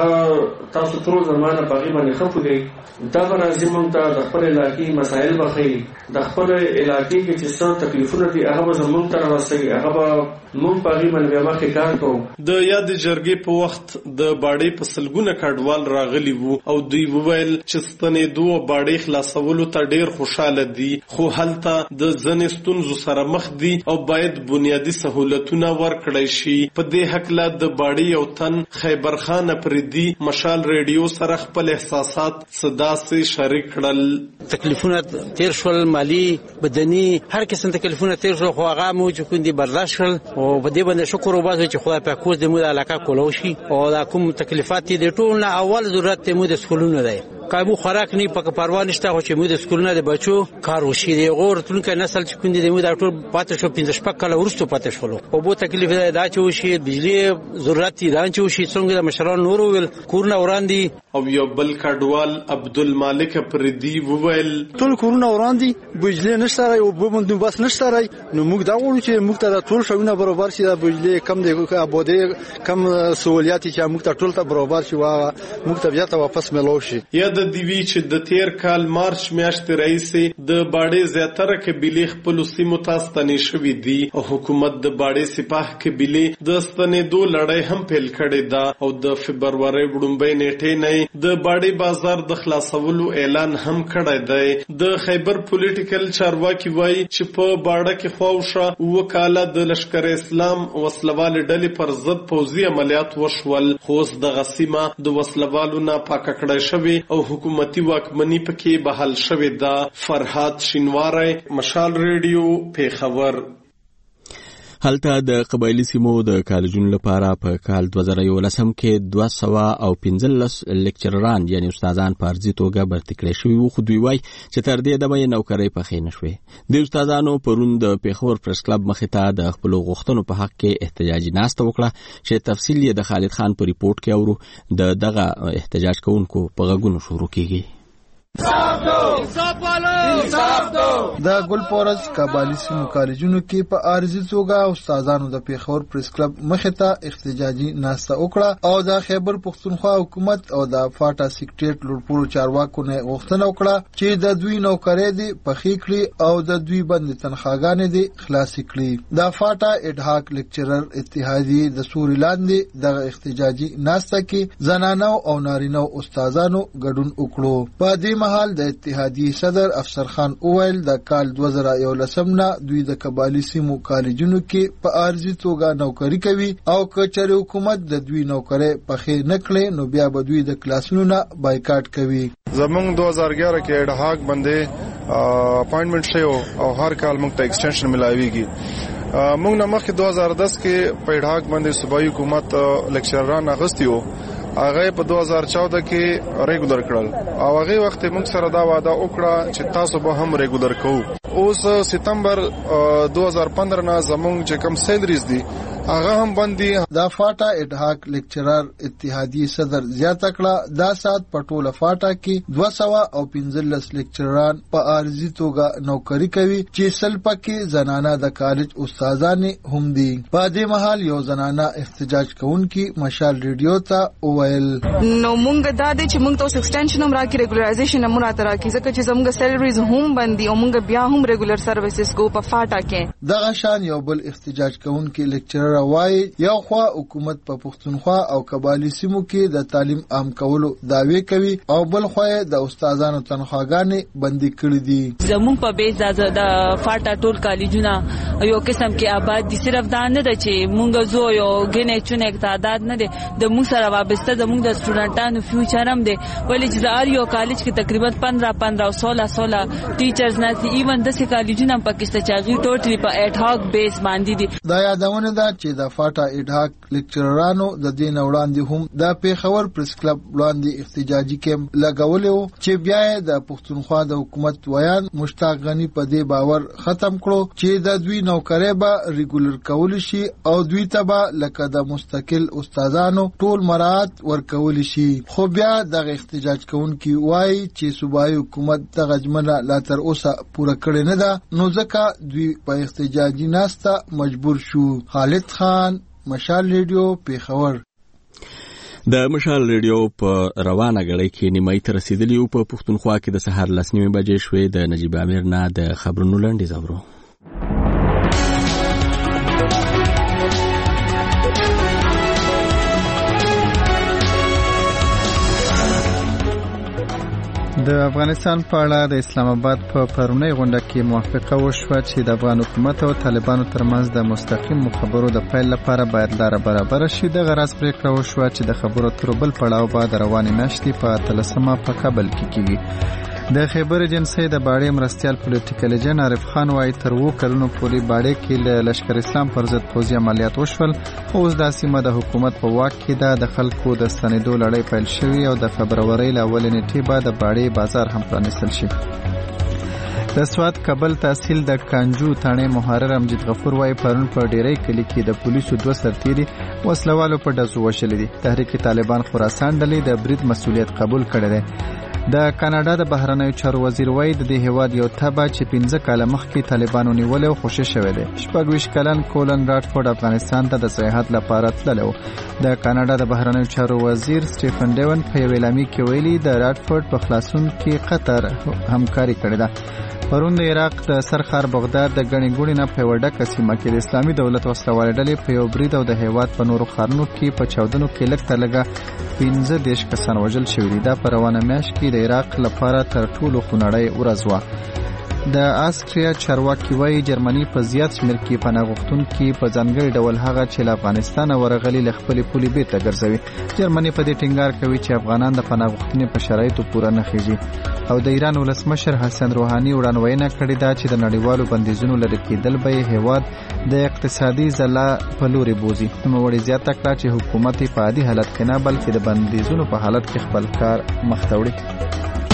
هغه تاسو ټول زمانه په غیبه نه خپوږي دا راځي مونږ ته د خپل علاقې مسایل بخي د خپل علاقې کې چې څو تکلیفونه دي هغه زموږ ته راوستي هغه مونږ په غیبه نه بیا مخکې کار کوو. د یاد جرګې په وخت د باډې په سلګونه کډوال راغلي وو او دوی وویل چې ستنېدو او باډې خلاصولو ته ډیر خوشاله دي خو هلته د ځنې ستونزو سره مخ دي او باید بنیادی سہولتونه ورکړی شي. په دې هکله د باډې یو تن خیبر خان افریدي مشال ریډیو سره خپل احساسات صدا سي شریک کړل. تکلیفونه تیر شول، مالی بدني هر قسم تکلیفونه تیر شول خو هغه مو چې کوم دي برداشت کړل او په دې باندې شکر وباسو چې خدای په کوز دې مو د علاقه کولو شي او دا کوم تکلیفات دي ټول نه اول ضرورت مو د سکولونو دی. کابو خوراک نه پک پروا نشته خو چې مو د سکولونو د بچو کار وشي دی غور تلونکو نسل چې کوم دي مو دا ټول پاتې شو پنځه شپږ کاله ورسته پاتې شول او بو تکلیف دا چې وشي بجلی ضرورت دي دا چې وشي څنګه د مشران نور ول کورونه وراندي. او یو بل کډوال عبدالمالک افریدي وویل ټول کورونه وراندي بجلی نشته او بو مونږ بس نشته نو موږ دا وړو چې موږ ته ټول شونه برابر شي د بجلی کم دی آبادی کم سہولیات چې موږ ته ټول ته برابر شي وا موږ ته بیا ته واپس ملو شي. یا د دیوی چې د تیر کال مارچ میاشتې راځي د باډې زیاتره قبیلې خپل سیمو ته ستنې شوې دي او حکومت د باډې سپاه قبیلې د ستنېدو لړۍ هم پیل کړې ده او د فبرورۍ وړومبۍ نیټې نه د باډې بازار د خلاصولو اعلان هم کړی دی. د خیبر پولیټیکل چارواکي وایي چې په باډه کې خواوشه وکاله د لشکر اسلام وسلوال ډلې پر ضد پوځي عملیات وشول خو اوس دغه سیمه د وسلوالو نه پاکه کړی شوې او حکومتي واکمني پکې بحال شوې ده. فرهاد شینواری، مشال ریډیو، پیښور. هلته د قبایلی سیمو د کالجونو لپاره په کال دوه زره یولسم کې دوه سوه او پنځلس لیکچرران یعنی استادان په ارضي توګه برتي کړي شوي وو خو دوی وایي چې تر دې دمه یې نوکرۍ پخې نه شوې. د استادانو پرون د پیښور پریس کلب مخې ته د خپلو غوښتنو په حق کې احتجاجي ناسته وکړه چې تفصیل یې د خالد خان په ریپورت کې اورو. د دغه احتجاج کوونکو په غږونو شروع کیږي. د ګلپورز قبایلی سیمو کالجونو کې په عارضي توګه استادانو د پیښور پریس کلب مخې ته احتجاجي ناسته وکړه او د خیبر پښتونخوا حکومت او د فاټا سیکریټریټ لوړپوړو چارواکو نه غوښتنه وکړه چې د دوی نوکرۍ دي پخې کړي او د دوی باندې تنخواګانې دي خلاصې کړي. د فاټا اډهاک لیکچرر اتحادیې د سوري لاندې د احتجاجي ناسته کې زنانو او نارینو استادانو ګډون وکړو. په دې مهال د اتحادیې صدر افسر خان اویل د کال دوه زره یولسم نه دوی د قبایلی سیمو کالجونو کې په عارضي توګه نوکری کوي او که چېرې حکومت د دوی نوکرۍ پخې نه کړي نو بیا به دوی د کلاسونو نه بایکاټ کوي. زمونږ دوه هزار ګیاره کې اډهاک باندې اپاینټمنټ شوی او هر کال موږ ته ایکسټنشن ملاويږي. موږ نه مخکې دوه هزار دس کې په اډهاک باندې صوبایي حکومت لیکچرران اغوستي وو هغه په دوه هزار چودہ کې ریګولر کړل او هغه وخت موږ سره دا وعده وکړه چې تاسو به هم ریګولر کوو. اوس سپتمبر دوه هزار پندرہ نه زمونږ چې کم سیلریز دي هغه هم باندې د فاټا اډهاک لیکچرر اتحادیې صدر زیاته کړه دا سات په ټوله فاټا کې دوه سوه او پنځلس لیکچرران په عارضي توګه نوکری کوي چې سل پکې زنانه د کالج استادانې هم دي. په دې مهال یو زنانه احتجاج کوونکي مشال ریډیو ته وویل نو مونږ دا دي چې مونږ ته ایکسټنشن هم راکړي ریګولرایزیشن هم راته راکړي ځکه چې زموږ سیلریز هم باندې او مونږ بیا هم ریګولر سرویسز کو په فاټا کې. دغه شان یو بل احتجاج کوونکي لیکچرر وایي یو خوا حکومت په پښتونخوا او قبایلی سیمو کې د تعلیم عام کولو دعوی کوي او بل خوا د استادانو تنخواګانې بندي کړې دي. زموږ په بیس د فاټا ټول کالجونه یو قسم کې آباد دي صرف دا نه ده چې مونږ زو یو ګنې چونه تعداد نه دي د موږ سره وابسته زموږ د سټوډنټانو فیوچر هم دي ولې چې د ار یو کالج کې تقریبا پندرہ پندرہ او سولہ سولہ ټیچرز نه دي ایون د سې کالجونه پاکستان چاغي ټوټلی په اډ هاک بیس باندې دي. دا یادونه ده چې د فاټا اډهاک لیکچررانو د دې نه وړاندې هم د پیښور پریس کلب وړاندې احتجاجي کیمپ لګولی و چې بیا یې د پښتونخوا د حکومت ویان مشتاق غني په دې باور ختم کړو چې د دوی نوکرۍ به ریګولر کول شي او دوی ته به لکه د مستقل استادانو ټول مراعات ورکول شي. خو بیا د احتجاج کوونکي وایي چې صوبایي حکومت دغه ژمنه لا تر اوسه پوره کړې نه ده، نو ځکه دوی په احتجاجي ناسته مجبور شو. خالد خان، مشال ریډیو، پیښور. د مشال ریډیو په روانه غړۍ کې نیمایي ته رسیدلی او په پښتونخوا کې د سهار لس نیمې بجې شوې. د نجیب امیر نه د خبرونو لنډیز اورو. د افغانستان په اړه د اسلام آباد په پرونی غونډه کې موافقه وشوه چې د افغان حکومت او طالبانو ترمنځ د مستقیم خبرو د پیل لپاره باید لاره برابر شي. د غرض پریکړه وشوه چې د خبرو تر بل پړاو بعد روانې میاشتې په اتلسمه په کابل کې کیږي. د خیبر جنسي د باړې مرستيال پولیټیکل ایجنټ عارف خان وايي تر وو کلونو پورې باړې کې له لشکر اسلام پر ضد پوځي عملیات وشول، خو اوس د سیمه د حکومت په واک کې ده. د خلکو د ستنېدو لړۍ پیل شوې او د فبرورۍ له اولې نیټې بعد د باړې بازار هم پرانیستل شي. د سوات کابل تحصیل د کانجو تانې محرر امجد غفور وايي پرون په ډیری کلی کې د پولیسو دوه سرتیري وسلوالو په ډزو وشلې دي. تحریک طالبان خراسان ډلې د برید مسؤلیت قبول کړی دی. د کاناډا د بهرنیو چارو وزیر وايي د دې هیواد یو تبع چې پنځه کاله مخکې طالبانو نیولې او خوشی شوی دی. شپږ ویشت کلن کولن راډفورد افغانستان ته د سیاحت لپاره تللی و. د کاناډا د بهرنیو چارو وزیر سټیفن ډیون په یو اعلامیه کې ویلي د راډفورد په خلاصون کې قطر همکاري کړې ده. پرون د عراق د سرخار بغداد د غنی ګوڼې نه په وډه سیمه کې د اسلامي دولت وسلوالې ډلې په یو برید او د هیواد په نورو ښارونو کې په چاودنو کې لږ تر لږه پنځه دېرش کسان وژل شوي دي. دا په روانه میاشت کې د عراق لپاره تر ټولو خونړۍ ورځ وه. د آسټریا چارواکي وايي جرمني په زیات شمېر کې پناه غوښتونکي په ځانګړي ډول هغه چې له افغانستانه ورغلي له خپلې پولې بیرته ګرځوي. جرمني په دې ټینګار کوي چې افغانان د پناه غوښتنې په شرایطو پوره نه خېږي. او د ایران ولسمشر حسن روحاني وړاندوینه کړې ده چې د نړیوالو بندیزونو لرې کېدل به یې هیواد د اقتصادي ځلا په لوري بوزي. نوموړي زیاته کړه چې حکومت په عادي حالت کې نه بلکې د بندیزونو په حالت کې خپل کار مخته وړي.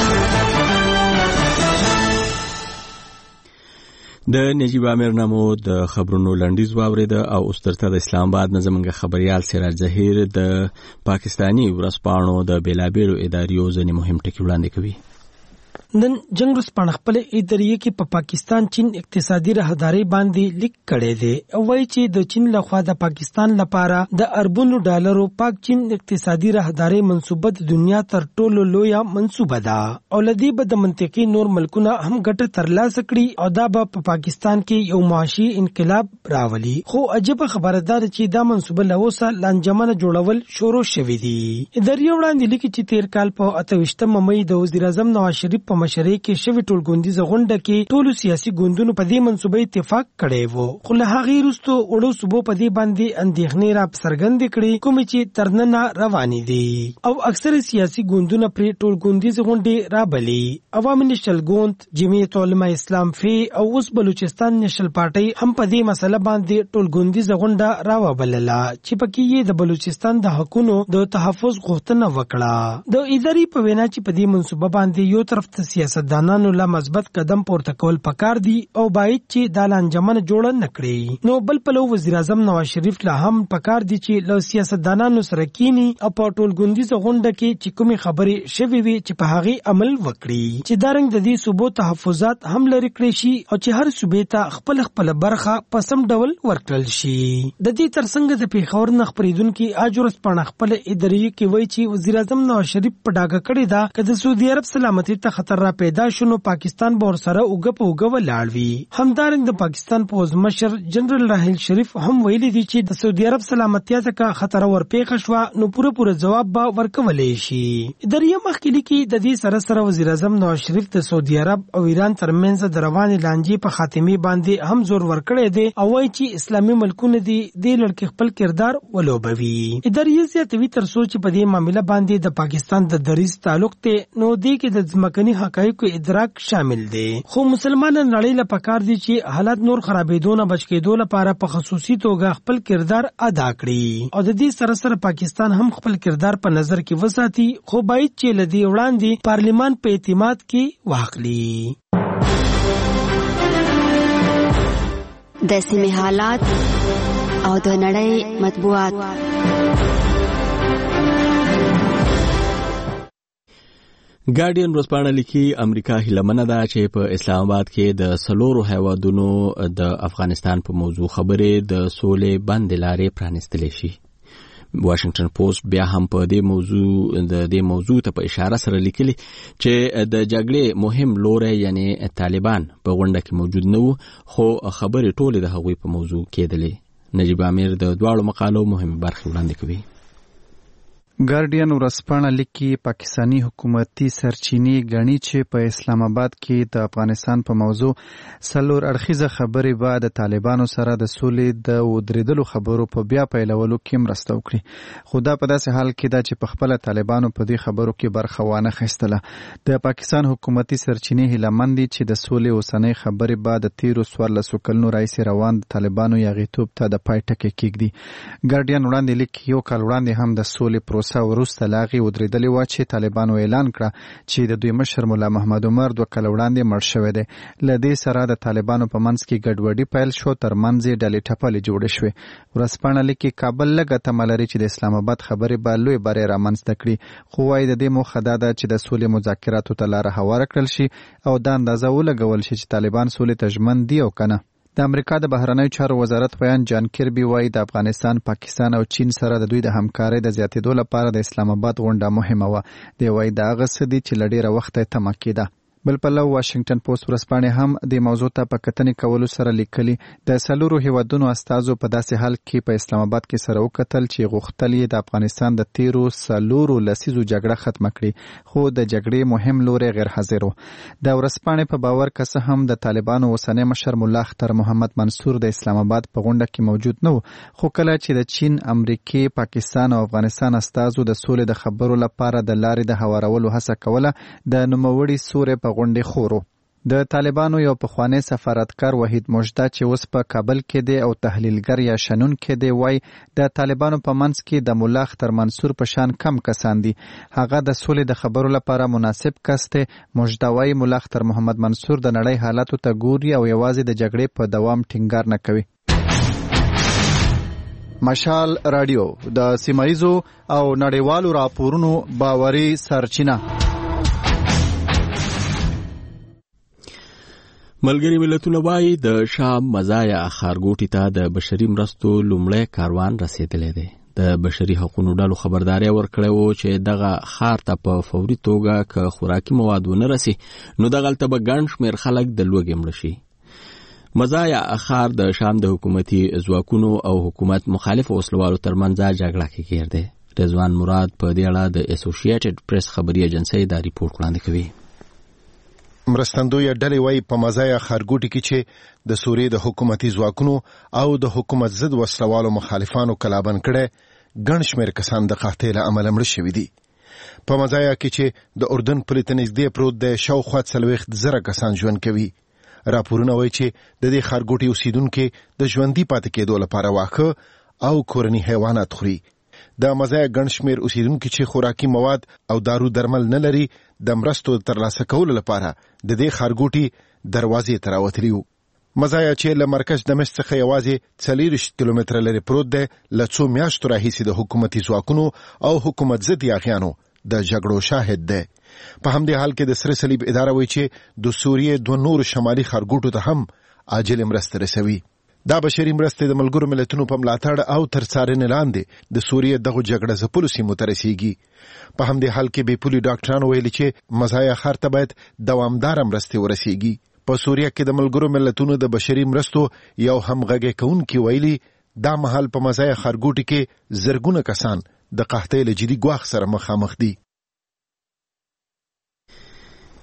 د نجیب امیر نامو د خبرونو لنډیز واوریده او اوس ترته د اسلام آباد نه زموږ خبريال سراج ظهیر د پاکستانی ورځپاڼو د بیلابیلو اداریو ځینې مهم ټکي وړاندې کوي. نن جنگ رسپانه خپل اداریه کې په پاکستان چین اقتصادي راهداري باندې لیک کړي دي او وایي چې د چین لخوا د پاکستان لپاره د اربونو ډالرو پاک چین اقتصادي راهداري منصوبه د دنیا تر ټولو لویه منصوبه ده او لدی به د منطقي نور ملکونه هم ګټه ترلاسه کړي او دا به په پاکستان کې یو معاشي انقلاب راولي. خو عجیب خبره ده چې دا منصوبه له اوسه لانجمنه جوړول شروع شوې دي. اداریه وړاندې لیکي چې تیر کال په اته ویشتمه مې د وزیر اعظم نواز شریف په مشرۍ کې شوی ټولګوندیزه غونډه کې ټولو سیاسي ګوندونو په دې منصوبه اتفاق کړی وو. خو له هغې وروسته وړو صوبو په دې باندې اندېښنې را څرګندې کړې کومې چې تر ننه روانې دي او اکثره سیاسي ګوندونه پرې ټولګوندیزه غونډې رابلي. عوامي نېشنل ګوند، جمعیت علماء اسلام فی او اوس بلوچستان نېشنل پارټۍ هم په دې مسله باندې ټولګوندیزه غونډه راوبلله چې پکې یې د بلوچستان د حقونو د تحفظ غوښتنه وکړه. د ادارې په وینا چې په دې منصوبه باندې یو طرف ته سیاستدانانو لا مثبت قدم پورته کول پکار دي او باید چې د لانجمن جوړ نه کړي. نو بل پلو وزیر اعظم نواز شریف لا هم پکار دي چې له سیاستدانانو سره کینی او په ټولګوندیزه غونډه کې چې کومې خبرې شوي وي چې په هغه عمل وکړي چې دا رنګ د دې صوبو تحفظات هم لري کړی شي او چې هر صوبې ته خپل خپل برخه په سم ډول ورکړل شي. د دې ترڅنګ د پیښور نه خبرېدونکو اجرس پڼه خپل ادارې کې وایي چې وزیر اعظم نواز شریف په ډاګه کړی دا چې د سعودي عرب سلامتی ته خطر را پیدا شونو پاکستان به ورسره اوګه په اوګه ولاړ وي. همدارنګ د پاکستان پوز مشر جنرال راحیل شریف هم ویلي دي چې د سعودي عرب سلامتیا ته خطر ورپېښ شو نو پوره پوره جواب به ورکولې شي. ادارې مخکې لیکي د دې سره سره وزیر اعظم نواز شریف د سعودي عرب او ایران ترمنځ د روانې لانجې په خاتمه باندې هم زور ورکړی دی او وایي چې اسلامي ملکونه دي د لړکې خپل کردار ولوبوي. ادارې زیاتوي تر څو چې په دې معاملې باندې د پاکستان د دریځ تعلق ته نو دی کې د ځمکني حقایقو ادراک شامل دی. خو مسلمانان نړۍ له پکار دي چې حالات نور خرابېدو نه بچ کېدو لپاره په خصوصي توګه خپل کردار ادا کړي او د دې سره سره پاکستان هم خپل کردار په نظر کې وساتي، خو باید چې له دې وړاندې پارلیمان په اعتماد کې واخلي. د سیمې حالات او د نړۍ مطبوعات. ګارډین ورځپاڼه لیکي امریکا هیله ده چې په اسلام آباد کې د سلورو هیوادونو د افغانستان په موضوع خبرې د سولې بندې لارې پرانیستلی شي. واشنگټن پوسټ بیا هم په دې موضوع د دې موضوع ته په اشاره سره لیکلي چې د جګړې مهم لوری یعنی طالبان په غونډه کې موجود نه وو، خو خبرې ټولې د هغوی په موضوع کېدلې. نجیب امیر د دواړو مقالو مهمې برخې وړاندې کوي. ګارډین ورځپاڼه لیکي پاکستانی حکومتي سرچینې ګڼي چې په اسلام آباد کې د افغانستان په موضوع څلور اړخیزه خبرې به د طالبانو سره د سولې د ودرېدلو خبرو په بیا پیلولو کې مرسته وکړي، خو دا په داسې حال کې ده چې په خپله طالبانو په دې خبرو کې برخه وانه خیستله. د پاکستان حکومتي سرچینې هیلهمند دي چې د سولې اوسنۍ خبرې به د تیرو څوارلسو کلونو راهیسې روان د طالبانو یاغیتوب ته د پای ټکی کېږدي. ګارډین وړاندې لیکي یو کال وړاندې هم د سولې پروسه وروسته لاغي ودرېدلې وه چې طالبانو اعلان کړه چې د دوی مشر ملا محمد عمر دوه کاله وړاندې مړ شوی دی. له دې سره د طالبانو په منځ کې ګډوډي پیل شو، ترمنځ یې ډلې ټپلې جوړې شوې. ورځپاڼه لیکي کابل لږه تمه لري چې د اسلام آباد خبرې به لوی بری رامنځته کړي، خو وایي د دې موخه دا ده چې د سولې مذاکراتو ته لاره هواره کړل شي او دا اندازه ولګول شي چې طالبان سولې ته ژمن دي او که نه. د امریکا د بهرنیو چارو وزارت بیان جان کربي وایي د افغانستان، پاکستان او چین سره د دوی د همکارۍ د زیاتېدو لپاره د اسلام آباد غونډه مهمه وه. دی وایي دا هغه څه دي چې له ډېره وخته یې تمه کېده. بل پلو واشنگټن پوسټ ورځپاڼې هم د موضوع ته په کتنې کولو سره لیکلي د څلورو هیوادونو استازو په داسې حال کې په اسلام آباد کې سره وکتل چې غوښتل یې د افغانستان د تیرو څلورو لسیزو جګړه ختمه کړي، خو د جګړې مهم لوری غیر حاضر و. د ورځپاڼې په باور که څه هم د طالبانو اوسنی مشر ملا اختر محمد منصور د اسلام آباد په غونډه کې موجود نه و، خو کله چې د چین، امریکې، پاکستان او افغانستان استازو د سولې د خبرو لپاره د لارې د هوارولو هڅه کوله، د نوموړي سورې غونډې خورو. د طالبانو یو پخوانی سفارتکار وحید مجده چې اوس په کابل کې دی او تحلیلګر یا شنونکی دی، وایي د طالبانو په منځ کې د ملا اختر منصور په شان کم کسان دي، هغه د سولې د خبرو لپاره مناسب کس دی. مجده وایي ملا اختر محمد منصور د نړۍ حالاتو ته ګوري او یوازې د جګړې په دوام ټینګار نه کوي. مشال رادیو د سیمایزو او نړیوالو راپورونو باوري سرچینه. ملګري ملتونه وایي د شام مزایا ښارګوټي ته د بشري مرستو لومړی کاروان رسیدلی دی. د بشري حقوقو ډلو خبرداری ورکړی و چې دغه ښار ته په فوري توګه که خوراکي مواد ونه رسي نو دغلته به ګڼ شمېر خلک د لوږې مړه شي. مزایا ښار د شام د حکومتي ځواکونو او حکومت مخالف وسلوالو ترمنځ جګړه کې ګیر دی. رضوان مراد په دې اړه د اسوسییټډ پریس خبري ایجنسۍ دا ریپورټ وړاندې کوي. مرستندوی ډلې وایي په مزایا ښارګوټي کې چې د سوریې د حکومتي ځواکونو او د حکومت ضد وسلوالو مخالفانو کلابند کړی ګڼ شمېر کسان د قحطۍ له امله مړه شوي دي. په مزایا کې چې د اردن پولې ته نږدې پروت دی شاوخوا څلوېښت زره کسان ژوند کوي. راپورونه وایي چې د دې ښارګوټي اوسیدونکي د ژوندي پاتې کېدو لپاره واښه او کورني حیوانات خوري. د مزایا ګڼ شمېر اوسیدونکي چې خوراکي مواد او دارو درمل نه لري د مرستو ترلاسه کولو لپاره د دې ښارګوټي دروازې ته راوتلي وو. مزایا چې له مرکز دمشق څخه یوازې څلېرویشت کیلومتره لرې پروت دی، له څو میاشتو راهیسې د حکومتي ځواکونو او حکومت ضد یاغیانو د جګړو شاهد دی. په همدې حال کې د سره صلیب اداره وایي چې د سوریې دوه نورو شمالي ښارګوټو ته هم عاجل مرسته رسوي. دا بشري مرستې د ملګرو ملتونو په ملاتړ او تر څارنې لاندې د سوریې دغو جګړه ځپلو سیمو ته رسیږي. په همدې حال کې بې پولي ډاکټرانو ویلي چې مزایا ښار ته باید دوامداره مرستې ورسیږي. په سوریه کې د ملګرو ملتونو د بشري مرستو یو همغږی کوونکي ویلي دا مهال په مزایا ښارګوټي کې زرګونه کسان د قحطۍ له جدي ګواښ سره مخامخ دي.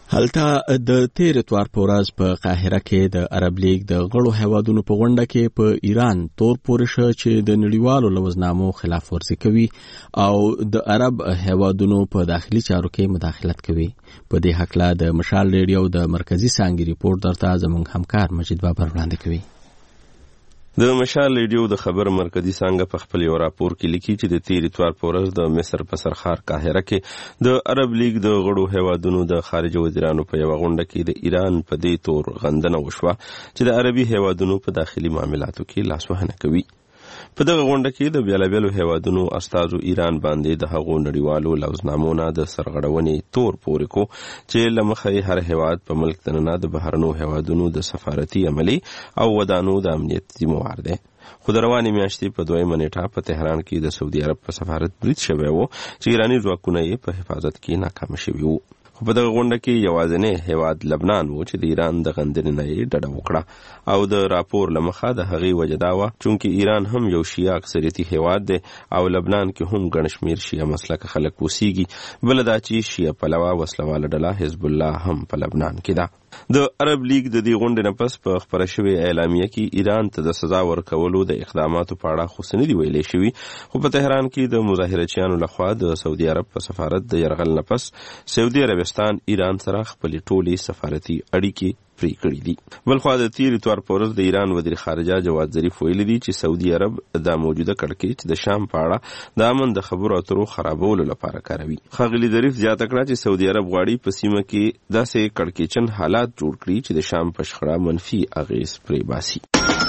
هلته د تیر اتوار په ورځ په قاهره کې د عرب لیگ د غړو هیوادونو په غونډه کې په ایران تور پورې شو چې د نړیوالو لوزنامو خلاف ورزي کوي او د عرب هیوادونو په داخلي چارو کې مداخلت کوي. په دې حق له د مشال ریډیو د مرکزی څانګې ریپورت درته زموږ همکار مجید بابر وړاندې کوي. د مشال ریډیو د خبر مرکزی څنګه په خپل یو راپور کې لیکي چې د تیر اتوار په ورځ د مصر په سرخار قاهره کې د عرب لیگ د غړو هیوادونو د خارجه وزیرانو په یو غونډه کې د ایران په دې تور غندنه وشوه چې د عربي هیوادونو په داخلي معاملاتو کې لاسوهنه کوي. په دغه غونډه کې د بیلابیلو هیوادونو استازو ایران باندې د هغو نړیوالو لوزنامو نه د سرغړونې تور پورې کو چې لمخې هر هیواد په ملک دننه د بهرنو هیوادونو د سفارتي عملی او ودانو د امنیت ذمہوار دی. خو د روانې میاشتې په دویمه نیټه په تهران کې د سعودي عرب په سفارت برید شوی و چې ایراني ځواکونه یې په حفاظت کې ناکام شوي وو. خو په دغه غونډه کې یوازینی هیواد لبنان و چې د ایران د غندنې نه یې ډډه وکړه او د راپور له مخه د هغې وجه دا وه چونکې ایران هم یو شیعه اکثریتي هیواد دی او لبنان کې هم ګڼ شمېر شیعه مسلکه خلک اوسیږي. بله دا چې شیعه پلوه وسلواله ډله حزب الله هم په لبنان کې ده. د عرب لیگ د دې غونډې نه پس په خپره شوې اعلامیه کې ایران ته د سزا ورکولو د اقداماتو په اړه خو څه نه دي ویلی شوي، خو په تهران کې د مظاهرچیانو لخوا د سعودي عرب په سفارت د یرغل نه پس سعودي عربستان ایران سره خپلې ټولې سفارتي اړیکې پرې کړي دي. بلخوا د تیر اتوار په ورځ د ایران وزیر خارجه جواد ظریف ویلي دي چې سعودي عرب د موجوده کړکېچ د شام په اړه د امن د خبرو اترو خرابولو لپاره کاروي. ښاغلي ظریف زیاته کړه چې سعودي عرب غواړي په سیمه کې داسې کړکېچن حالات جوړ کړي چې د شام په شخړه منفي اغېز پرې باسي.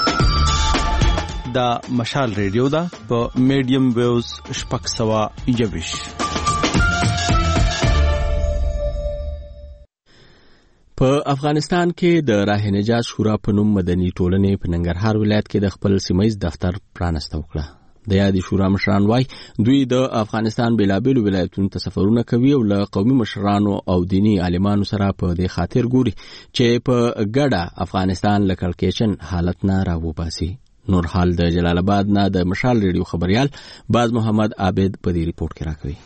دا مشال ریډیو ده په میډیم ویوز شپږ سوه یوویش. په افغانستان کې د راه نجات شورا په نوم مدني ټولنې په ننګرهار ولایت کې د خپل سیمایي دفتر پرانسته وکړه. د یادې شورا مشران وایي دوی د افغانستان بیلابیلو ولایتونو ته سفرونه کوي او له قومي مشرانو او دینی عالمانو سره په دې خاطر ګوري چې په ګډه افغانستان له کړکېچن حالت نه راوباسي. نور حال د جلال آباد نه د مشال ریډیو خبريال باز محمد عابد په دې ریپورت کې راکوي.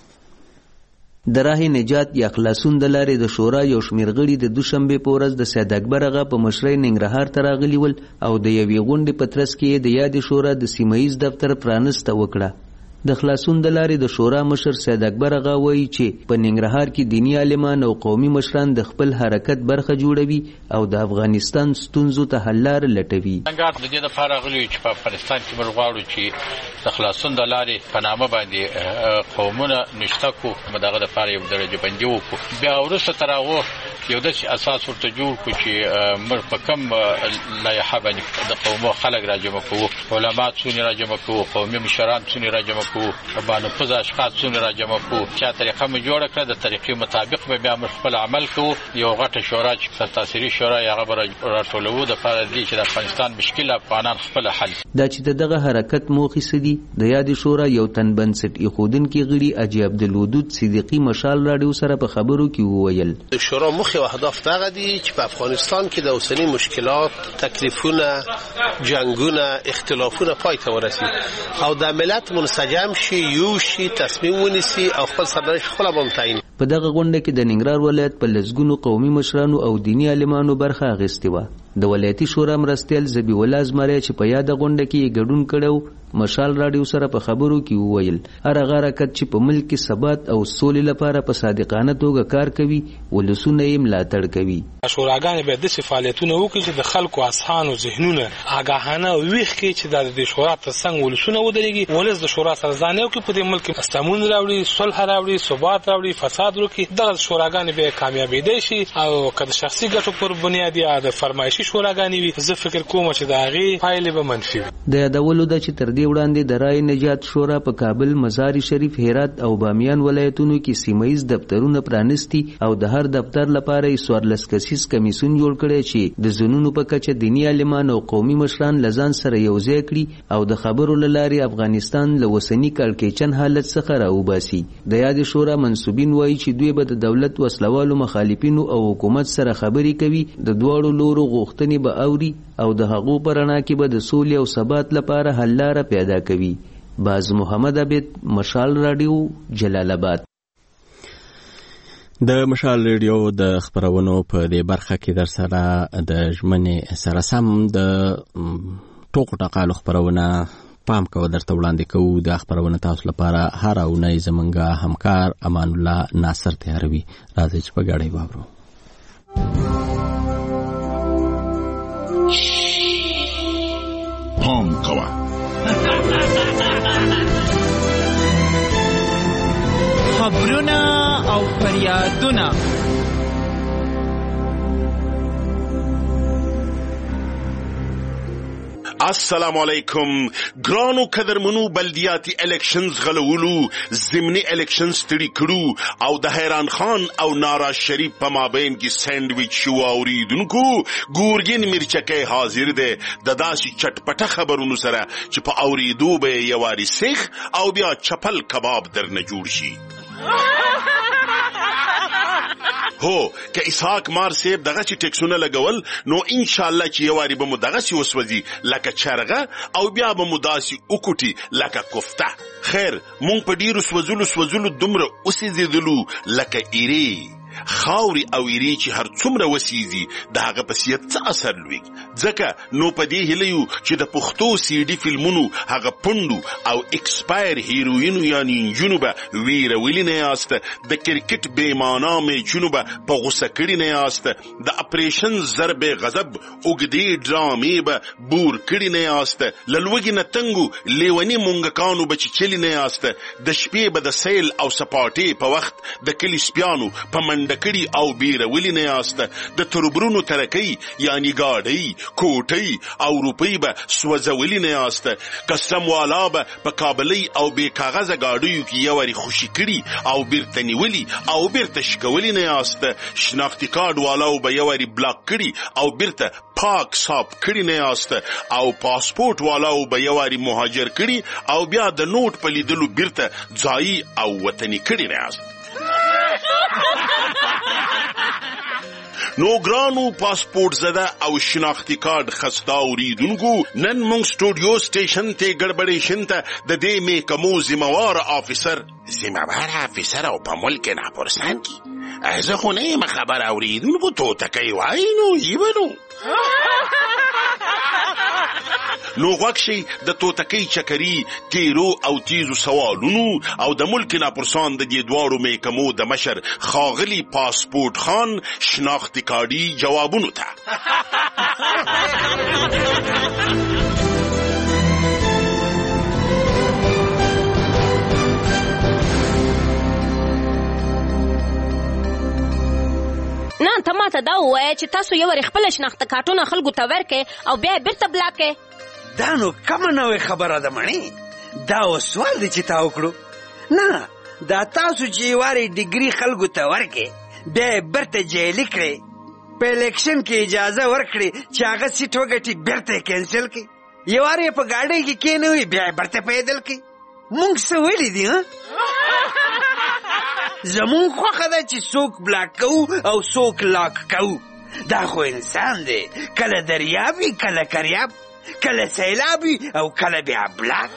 د راه نجات یا خلاصون د لارې د شورا یو شمېر غړي د دوشنبې په ورځ د سید اکبر اغا په مشرۍ ننګرهار ته راغلي ول او د یوې غونډې په ترڅ کې د یادې شورا د سیمهییز دفتر پرانسته وکړه. د خلاصون د لارې د شورا مشر سید اکبر اغا وایي چې په ننګرهار کې دینی عالمان او قومي مشران د خپل حرکت برخه جوړوي او د افغانستان ستونزو ته حل لار لټوي. څنګه د دې لپاره غلي چې په افغانستان کې موږ غواړو چې د خلاصون د لارې په نامه باندې قومونه نشته کو مداغه د لپاره یو درجه بندي وکړو. بیا ورسته تر هغه یو د اساس ورته جوړ کو چې موږ په کم لایحه باندې د قومو خلک راجمع کوو، علما څونه راجمع کوو، قومي مشران څونه راجمع کو باندې پوز اشخاص څونه راجمع کو چې طریقه مې جوړ کړه د طریقې مطابق به بیا موږ خپل عمل کوو. یو غټه شورا چې تاثیري شورا هغه به راټولو د لپاره دی چې د افغانستان مشکل افغانان خپل حل. دا چې دغه حرکت موخې سدي د یاد شورا یو تن بنسټ ایخودونکو غړي اجي عبدالودود صدیقی مشال راډیو سره په خبرو کې وویل د شورا مخ او اهداف دغه دي چې په افغانستان کې د اوسنی مشکلات، تکلیفونه، جنگونه، اختلافونه پای ته ورسي او د ملت منسجم شي، یو شي، تصمیم ونیسي او خپل سرنوشت خپل ممتعین. په دغه غونډه کې د ننګرهار ولایت په لسګونو قومي مشرانو او دینی عالمانو برخه اخیستې وه. د ولایتي شورا مرستیال ذبیح الله زمری چې په یاده غونډه کې ګډون کړی مشال راډیو سره په خبرو کې وویل هغه حرکت چې په ملک کې ثبات او سولې لپاره په صادقانه توګه کار کوي ولسونه یې ملاتړ کوي. شوراګانې باید داسې فعالیتونه وکړي چې د خلکو اذهان او ذهنونه آګاهانه ویښ کړي چې د دې شورا تر څنګ ولسونه ودرېږي، ولس د شورا سره ځان یو کړي، په دې ملک کې استامون راوړي، صلح راوړي، ثبات راوړي، فساد وکړي. دغه شوراګانې به کامیابېدای شي او که د شخصي ګټو پر بنیاد یا د فرمایشي شوراګانې وي زه فکر کوم چې د هغې پایلې به منفي وي. د یادولو ده چې تر دې وړاندې د رای نجات شورا په کابل، مزار شریف، هرات او بامیان ولایتونو کې سیمهییز دفترونه پرانیستي او د هر دفتر لپاره یې څوارلس کسیز کمیسیون جوړ کړی چې د ځنونو په کچه دیني عالمان او قومي مشران له ځان سره یوځای کړي او د خبرو له لارې افغانستان له اوسني کړکېچن حالت څخه راوباسي. د یادې شورا منسوبین وایي چې دوی به د دولت وسلوالو مخالفینو او حکومت سره خبرې کوي، د دواړو لورو غوښتنې به اوري او د هغو په رڼا کې به د سولې او ثبات لپاره حل لاره پیدا کوي. باز محمد عابد، مشال راډیو، جلال آباد. د مشال ریډیو د خبرونو په دې برخه کې در سره د ژمنې سره سم د ټوکو ټاقالو خبرونه پام کوو درته وړاندې کوو. د خبرونه تاسو لپاره هر اونۍ زمونږ همکار امان الله ناصر تیاروي. راځئ چې په ګډه واورو. پام کوه خبرونه او فریادونه السلام علیکم. ګرانو قدرمنو بلدیاتي الیکشنز غلولو ضمني الیکشنز تړي کړو او د حیران خان او ناراض شریف په مابین کې سینډویچ شو. اوریدونکو ګورګین مرچکه حاضر دی د داسې چټپټه خبرونو سره چې په اوریدو به یواري سیخ او بیا چپل کباب درنه جوړ شي. هو که اسحاق مار صاحب دغه چې ټیکسونه لګول نو ان شاء الله چې یواري به مو دغه سی وسوځي لکه چرغه او بیا به مو داسي وکټي لکه کوفته. خیر مونږ په ډیرو سوځلو سوځلو دومره اوسېدلو لکه ایری خاوري او ایری چې هر څومره وسیږي د هغه په سیت څه اثر لوي. ځکه نو په دې هلیو چې د پښتو سی ډي فلمونو هغه پوندو او ایکسپایر هیروینو یعنی جنوبه ویرولې نه یاست، د کرکټ بیمانا مې جنوبه په غوسه کړی نه یاست، د اپریشن ضرب غضب اوګدې ډرامې به بور کړی نه یاست، للوګي نه تنګو لیونی مونږکانو بچ چلی نه یاست، د شپې به د سیل او سپاټې په وخت د کلی سپیانو په منډکړي او بیرولې نه یاست، د تربرونو ترکي یعنی گاډي کوټي او روپۍ به سوځولې نه یاست، قسم والا به په کابلۍ او بې کاغذه گاډیو کې یواري خوشي کړي او بیرته نیولي او بیرته شکولې نه یاست، شناختی کارډ والاو به یواري بلاک کړي او بیرته پاک صاف کړي نه یاست، او پاسپورت والاو به یواري مهاجر کړي او بیا د نوٹ په لیدلو بیرته ځایي او وطني کړي نه یاست. نو ګرانو پاسپورت زده او شناختی کارت خستا اوریدونکو، نن مونږ سټوډیو سټیشن ته ګډبډیشن ته د دې میکمو ذمہوار افیسر ذمہوار افیسر او په ملک نه پرسان کی ازه خو نه یم خبر اوریدونکو تو تکي وای نو یبنو نو غوښشي د توتکۍ چکري تیرو او تیزو سوالونو او د ملک ناپرسان د دې دواړو میکمو د مشر خاغلی پاسپورت خان شناختی کارډي جوابونو ته. نه ته ماته دا ووایه چې تاسو یو وارې خپله شناخته کارټونه خلکو ته ورکړئ او بیا یې بیرته بلاک کړئ. دا نو کومه نوې خبره ده مڼې؟ دا اوس سوال دی چې تا وکړو؟ نه دا تاسو چې یوارې ډیګري خلکو ته ورکړئ بیا یې بیرته جیلي کړئ، په الیکشن کې اجازه ورکړئ چې هغه سیټ وګټي بیرته یې کینسل کړئ، یوارې یې په ګاډۍ کې کېنوي بیا یې بیرته پیدل کړئ. مونږ څه ویلي دي؟ زمونږ خوښه ده چې څوک بلاک کوو او څوک لاک کوو. دا خو انسان دی، کله دریاب وي کله کریاب، کله سیلاب وي او کله بیا بلاک.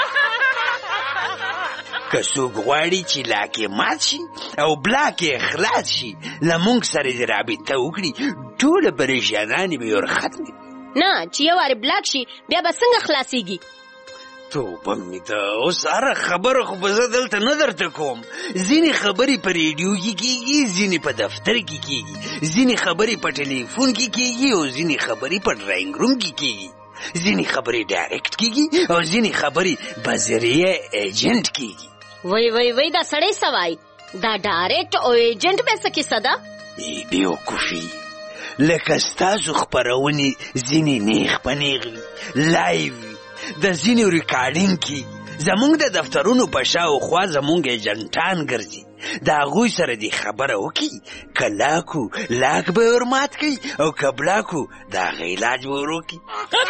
که څوک غواړي چې لاک یې مات شي او بلاک یې خلاص شي له مونږ سره دې رابطه وکړي، ټوله پریشانانې به یې ورختمې. نه چې یو وارې بلاک شي بیا به څنګه خلاصیږي؟ توبه مې ده، اوس هره خبره خو به زه دلته نه درته کوم. ځینې خبرې په ریډیو کې کېږي، ځینې په دفتر کې کېږي، ځینې خبرې په ټلیفون کې کېږي او ځینې خبرې په ډراینګ روم کې کېږي، ځینې خبرې ډایرکټ کېږي او ځینې خبرې په ذریعه ایجنټ کېږي. وای وای وای دا سړی څه وایي؟ دا ډایرکټ او ایجنټ به څه کیسه ده؟ بیوقوفي لکه ستاسو خپرونې ځینې نیغ په نیغ وي، لایو وي، د ځینې ریکارډینګ کې زمونږ د دفترونو په شاوخوا زمونږ ایجنټان ګرځي، د هغوی سره دې خبره وکړي، که لاکو لاک به یې ورمات کړي او که بلاکو د هغه علاج به ور وکړي.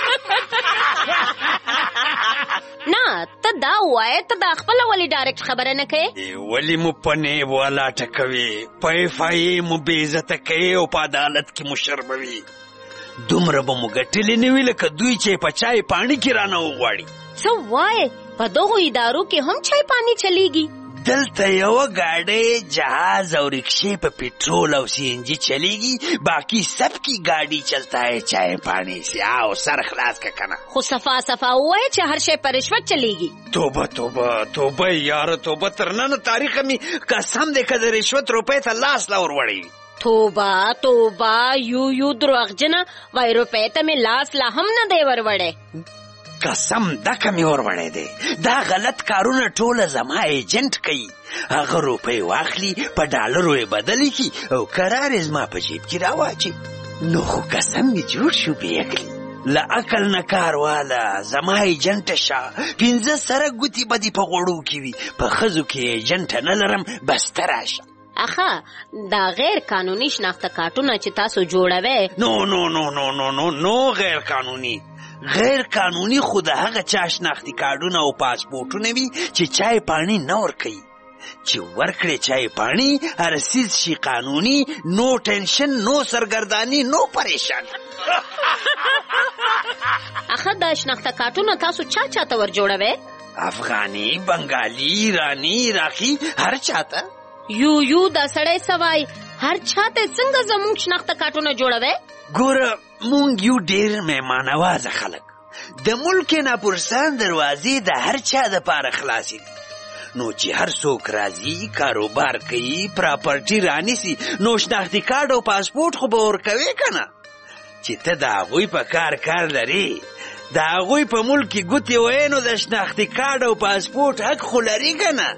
نه ته دا ووایه ته دا خپله ولې ډایرکټ خبره نه کوې؟ ولې مو په نیب ولاټه کوې، په اف آی اې مو بې عزته کوې او په عدالت کې مو شرموي. دومره به مو ګټلې نه وي لکه دوی چې په چای پاڼي کې رانه وغواړي. څه وایې؟ په دغو ادارو کې هم چای پانی چلیږي؟ دلته یو گاډی جهاز او رکشې په پټرول او سی ان جی چلیږي، باقی سب کی گاڑی چلتا ہے چائے پانی سے. آو سر خلاص کا کنا. خو صفا صفا وای چې هر شی پر رشوت چلیږي. توبه توبه توبه یار توبه، تر نن تاریخ می قسم دې کده رشوت روپے ته لاس لا ور وړي. توبه توبه یو یو دروغجنه وای روپے ته می لاس لا هم نه دی ور وړي. قسم دکه می ور وړی دی. دا غلط کارونه ټوله زما ایجنټ کوي. هغه روپۍ واخلي په ډالرو یې بدلې کي او قرار یې زما په جیب کې راواچي. نو خو قسم می جوړ شو بېعقلي. له عقل نه کار واله، زما ایجنټه شه. پنځه سره ګوتې به دې په غوړو کې وي. په ښځو کې ایجنټه نه لرم، بس ته راشه. اخه دا غیر قانوني شناخته کارتونه چې تاسو جوړوئ. نو نو نو نو نو نو نو غیر قانوني. غیر قانوني خو د هغه چا شناختی کارډونه او پاسپورټونه وي چې چای پانی نه ورکوي. چې ورکړې چای پانی هر سیز شي قانوني، نو ټینشن، نو سرګردانی، نو پریشان. اخه دا شناخته کارتونه تاسو چا چاته ور جوړوئ؟ افغاني، بنگالي، ایرانی، عراقي، هر چاته. یو یو دا سړی سوای هر چاته څنګه زموږ شناخته کارتونه جوړوئ؟ ګوره مونږ یو ډېر مهمانوازه خلک. د ملک ناپرسان دروازې د هر چا دپاره خلاصې دي. نو چې هر څوک راځي، کاروبار کوي، پراپرټي رانیسي، نو شناختي کارډ او پاسپورټ خو به ورکوې که نه؟ چې ته د هغوی په کار کار لرې، د هغوی په ملک کې ګوتې وایې، نو د شناختي کارډ او پاسپورټ حق خو لري که نه؟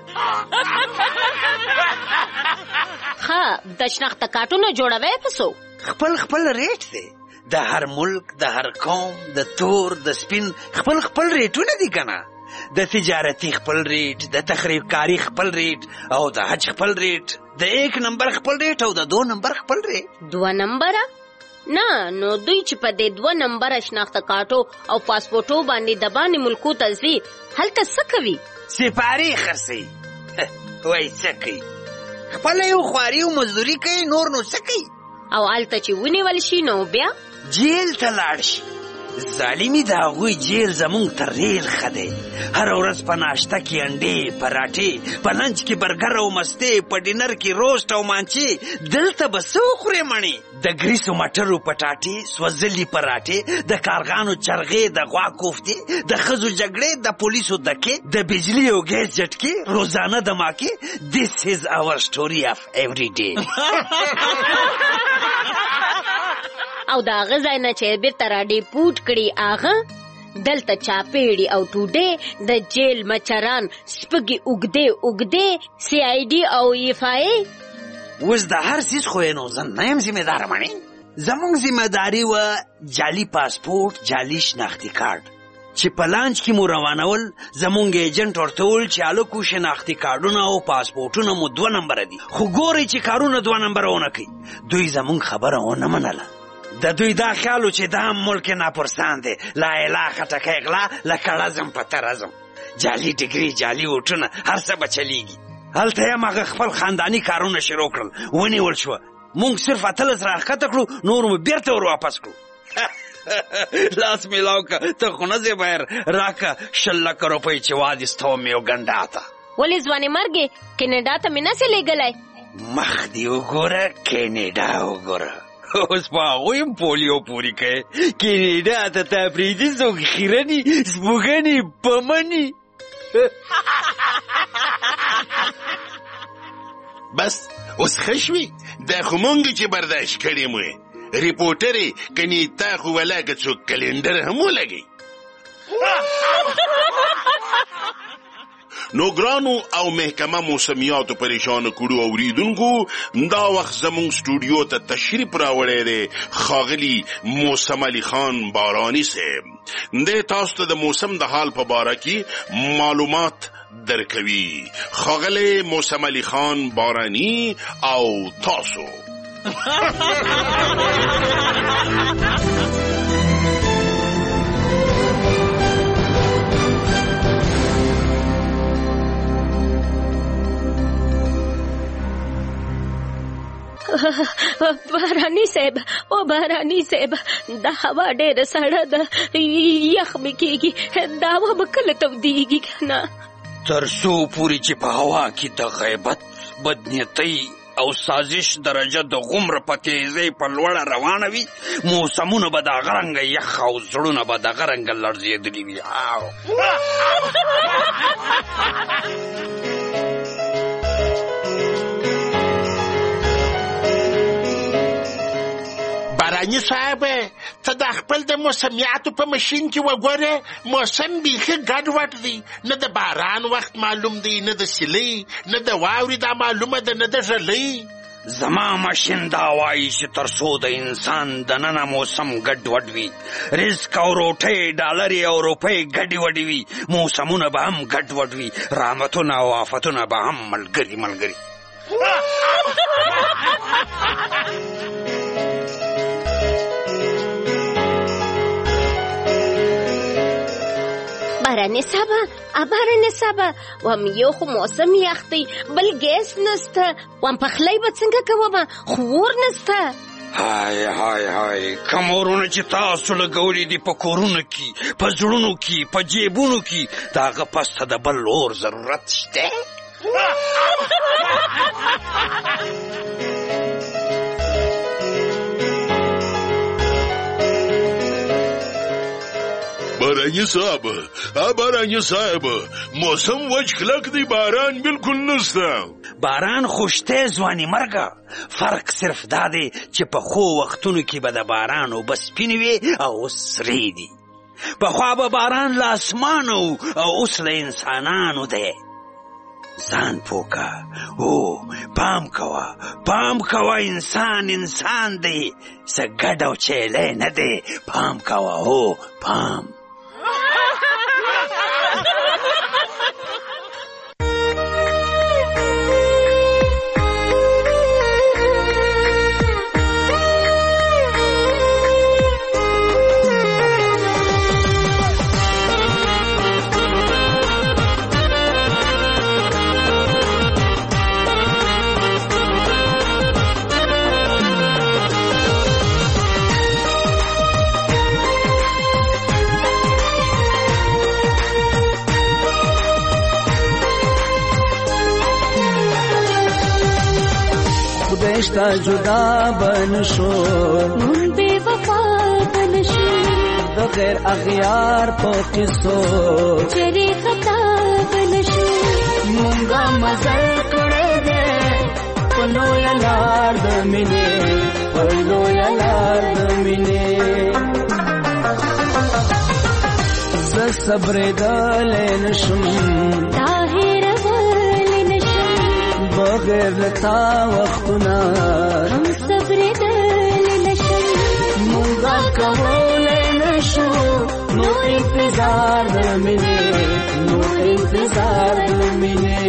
ښه د شناخته کارتونه جوړوئ په څو؟ خپل خپل ریټ دی. د هر ملک، د هر قوم، د تور، د سپین خپل خپل ریټونه دي که نه؟ د تجارتي خپل ریټ، د تخریبکاري خپل ریټ، او د حج خپل ریټ، د ایک نمبر خپل ریټ او د دو نمبر خپل ریټ. دوه نمبره؟ نه، نو دوی چې په دې دوه نمبره شناخته کارتو او پاسپورټو باندې د باندې ملکو ته ځي، هلته څه کوي؟ سپارې خرڅوي. وایي څه کوي؟ خپله یو خواري او مزدوري کوي، نور نو څه کوي؟ او هلته چې ونیول شي نو بیا جیل ته لاړ شي. ظالمي د هغوی جیل زمونږ تر ریل ښه دی. هره ورځ په ناشته کې انډې، پراټې، په لنچ کې برګر او مستې، په ډینر کې روسټ او مانچې. دلته به څه وخورې مڼې؟ د ګریسو مټرو پټاټې، سوځلي پراټې، د کارغانو چرغې، د غوا کوفتې، د ښځو جګړې، د پولیسو دکې، د بجلي او ګیس جټکې، روزانه دماکې. This is our story of every day. او دا هغه ځای نه چې بیرته راډیپوټ کړي هغه دلته چاپېړي او ټوډې د جیل مچران سپږې اوږدې اوږدې سی آی ډي او ایفای. اوس د هر څیز خو یې نو زه نه یم ذمهداره مڼې. زموږ ذمهداري وه جعلي پاسپورټ، جعلي شناختي کارډ چې په لانچ کې مو روانول. زموږ ایجنټ ورته وویل چې هلکو شناختي کارډونه او پاسپورټونه مو دوه نمبره دي، خو ګورئ چې کارونه دوه نمبره ونه کوي. دوی زموږ خبره ونه منله. د دوی دا خیال و چې دا ملک ناپرسان دی، لا اله خټکی غلا، لکه رزم په ترزم، جعلي ډګري، جعلي وټونه، هر څه به چلیږي. هلته یې هغه خپل خانداني کارونه شروع کړل، ونیول شوه. مونږ صرف اتلس راښکته کړو، نور مو بیرته ور واپس کړو. لاس میلاو که ته خو نه ځې بهر، راکه شل لکه روپۍ چې واخیستوم یو ګنډا ته. ولې ځوانې مرګې کینیډا ته مې نسې لېږلی؟ مخ دې وګوره، کینیډا وګوره. اوس په هغوی هم پولیو پورې کوې. کینیډا ته تفریدي څوک خیرني، سپوږني، پمني. بس اوس ښه شوې؟ دا خو مونږ چې برداشت کړې مو ریپورټرې، کنې تا خو ولاکه څوک کلندر هم ولګئ. نو ګرانو او محکمه موسمیاتو پریشانو کړو اوریدونکو، دا وخت زمونږ سټوډیو ته تشریف راوړی دی ښاغلي موسم علي خان باراني صاحب. دی تاسو ته د موسم د حال په باره کې معلومات درکوي. ښاغلی موسم علي خان باراني او تاسو. باراني صاحب، او باراني صاحب، دا هوا ډېره سړه ده، یخ مې کېږي، دا هوا به کله تودېږي که نه؟ تر څو پورې چې په هوا کې د غیبت، بدنیتۍ او سازش درجه د غومره په تیزۍ په لوړه روانه وي، موسمونه به دغه رنګه یخ او زړونه به دغه رنګه لړزېدلي وي. باراني صاحب، ته د خپل د موسمیاتو په ماشین کې وګوره، موسم بیخي ګډوډ دی. نه د باران وخت معلوم دی، نه د سیلۍ، نه د واورې دا معلومه ده، نه د ژلۍ. زما ماشین دا وایي چې تر څو د انسان دننه موسم ګډوډ وي، رزق او روټۍ، ډالرې او روپۍ ګډې وډې وي، موسمونه به هم ګډوډ وي، رحمتونه او آفتونه به هم ملګري ملګري. بارانې صاحبه، بارانې صاحبه، وام یو خو موسم یخ دی، بل ګیس نسته، وام پخلی به څنګه کوم، خو اور نسته. های های های کوم اورونه چې تاسو لګولي دي په کورونو کې، په زړونو کې، په جیبونو کې، د هغه پس ته د بل اور ضرورت شته؟ باراني صاحب، باراني صاحب، موسم وچ کلک دی، باران بالکل نسته. باران خوشته ځواني مرګه، فرق صرف دا دی چې په خو وختونو کې به د باران اوبه سپینې وي او اوس سرې دي. پخوا به باران له اسمانه او اوس له انسانانو دی. ځان پوکه، او پام کوه، پام کوه، انسان انسان دی، څه ګډ او چیلی نه دی. پام کوه، او پام. خدایشتا جدا بنشو، مون بے وفا بنشو، د غیر اغیار په قصو چری خطا بنشو. مونږه مزل کړی دی په لویه لار د مینې، په لویه لار د مینې. زه صبرېدلی نشم، تا هېرولی نشم، بغیر له تا وختونه هم صبرېدلی نشم. مونږه کولی نشو نو انتظار د مینې، نو انتظار د مینې.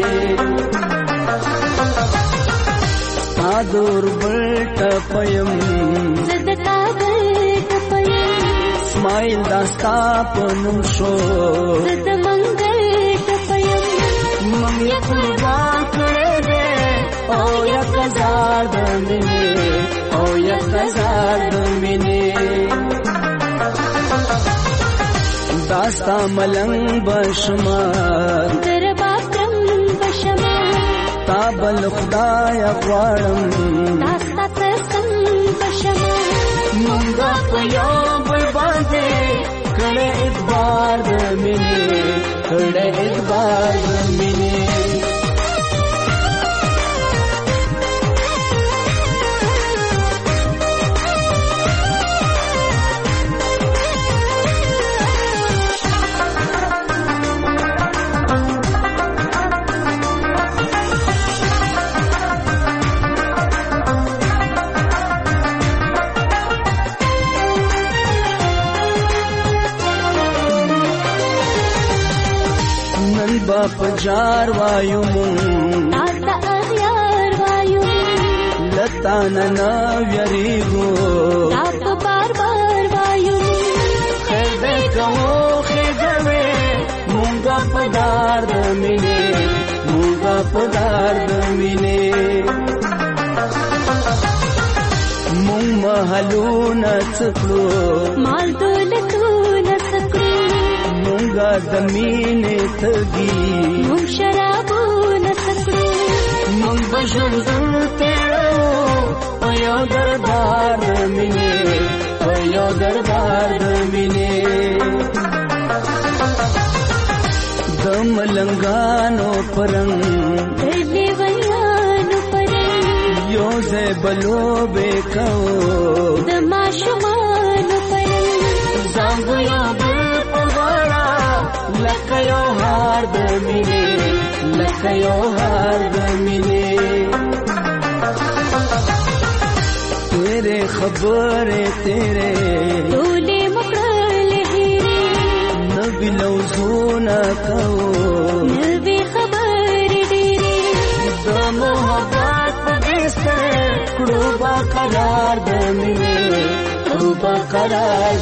ستا د اوربل ټپه یم، زه د تا بل ټپه یم، اسماعیل دا ستا په نوم شو، زه د منګل ټپه یم. مونږ یې قربان کړی دی او یک هزار د مینې، او یک هزار د مینې. دا ستا ملنګ بشما، در باکرم بشما، تا بل خدای غواړم، دا ستا قسم بشما. مونږه په یو بل باندې کړی اعتبار د مینې، کړی اعتبار د مینې. په جار وایو مون، تا اغیار وایو مون، لتا ننا ویریگو، تا په بار بار وایو مون. خیر دې کوو خیر دې مونږه په دار د مینې، مونږه په دار د مینې. مونږ محلونه څکړو، مال دولتونه څکړو، مونږ مونږه د مینې تږي مونږ شرابونه څکړو مونږ به ژوند تېرو په یو دربار د مینې په یو دربار د مینې د ملنګانو پرنګ د لیونیانو پرنګ یو ځای به لوبې کوو د ماشومانو پرنګ زانګو یو بل په غاړه لکه یو هار د مینې لکه یو هار د مینې تیرې خبرې تیرې ټولې مکړلې هېرې نوي لوزونه کوو نوي خبرې ډېرې د محبت په دې سر کړو با قرار د مینې کړو با قرار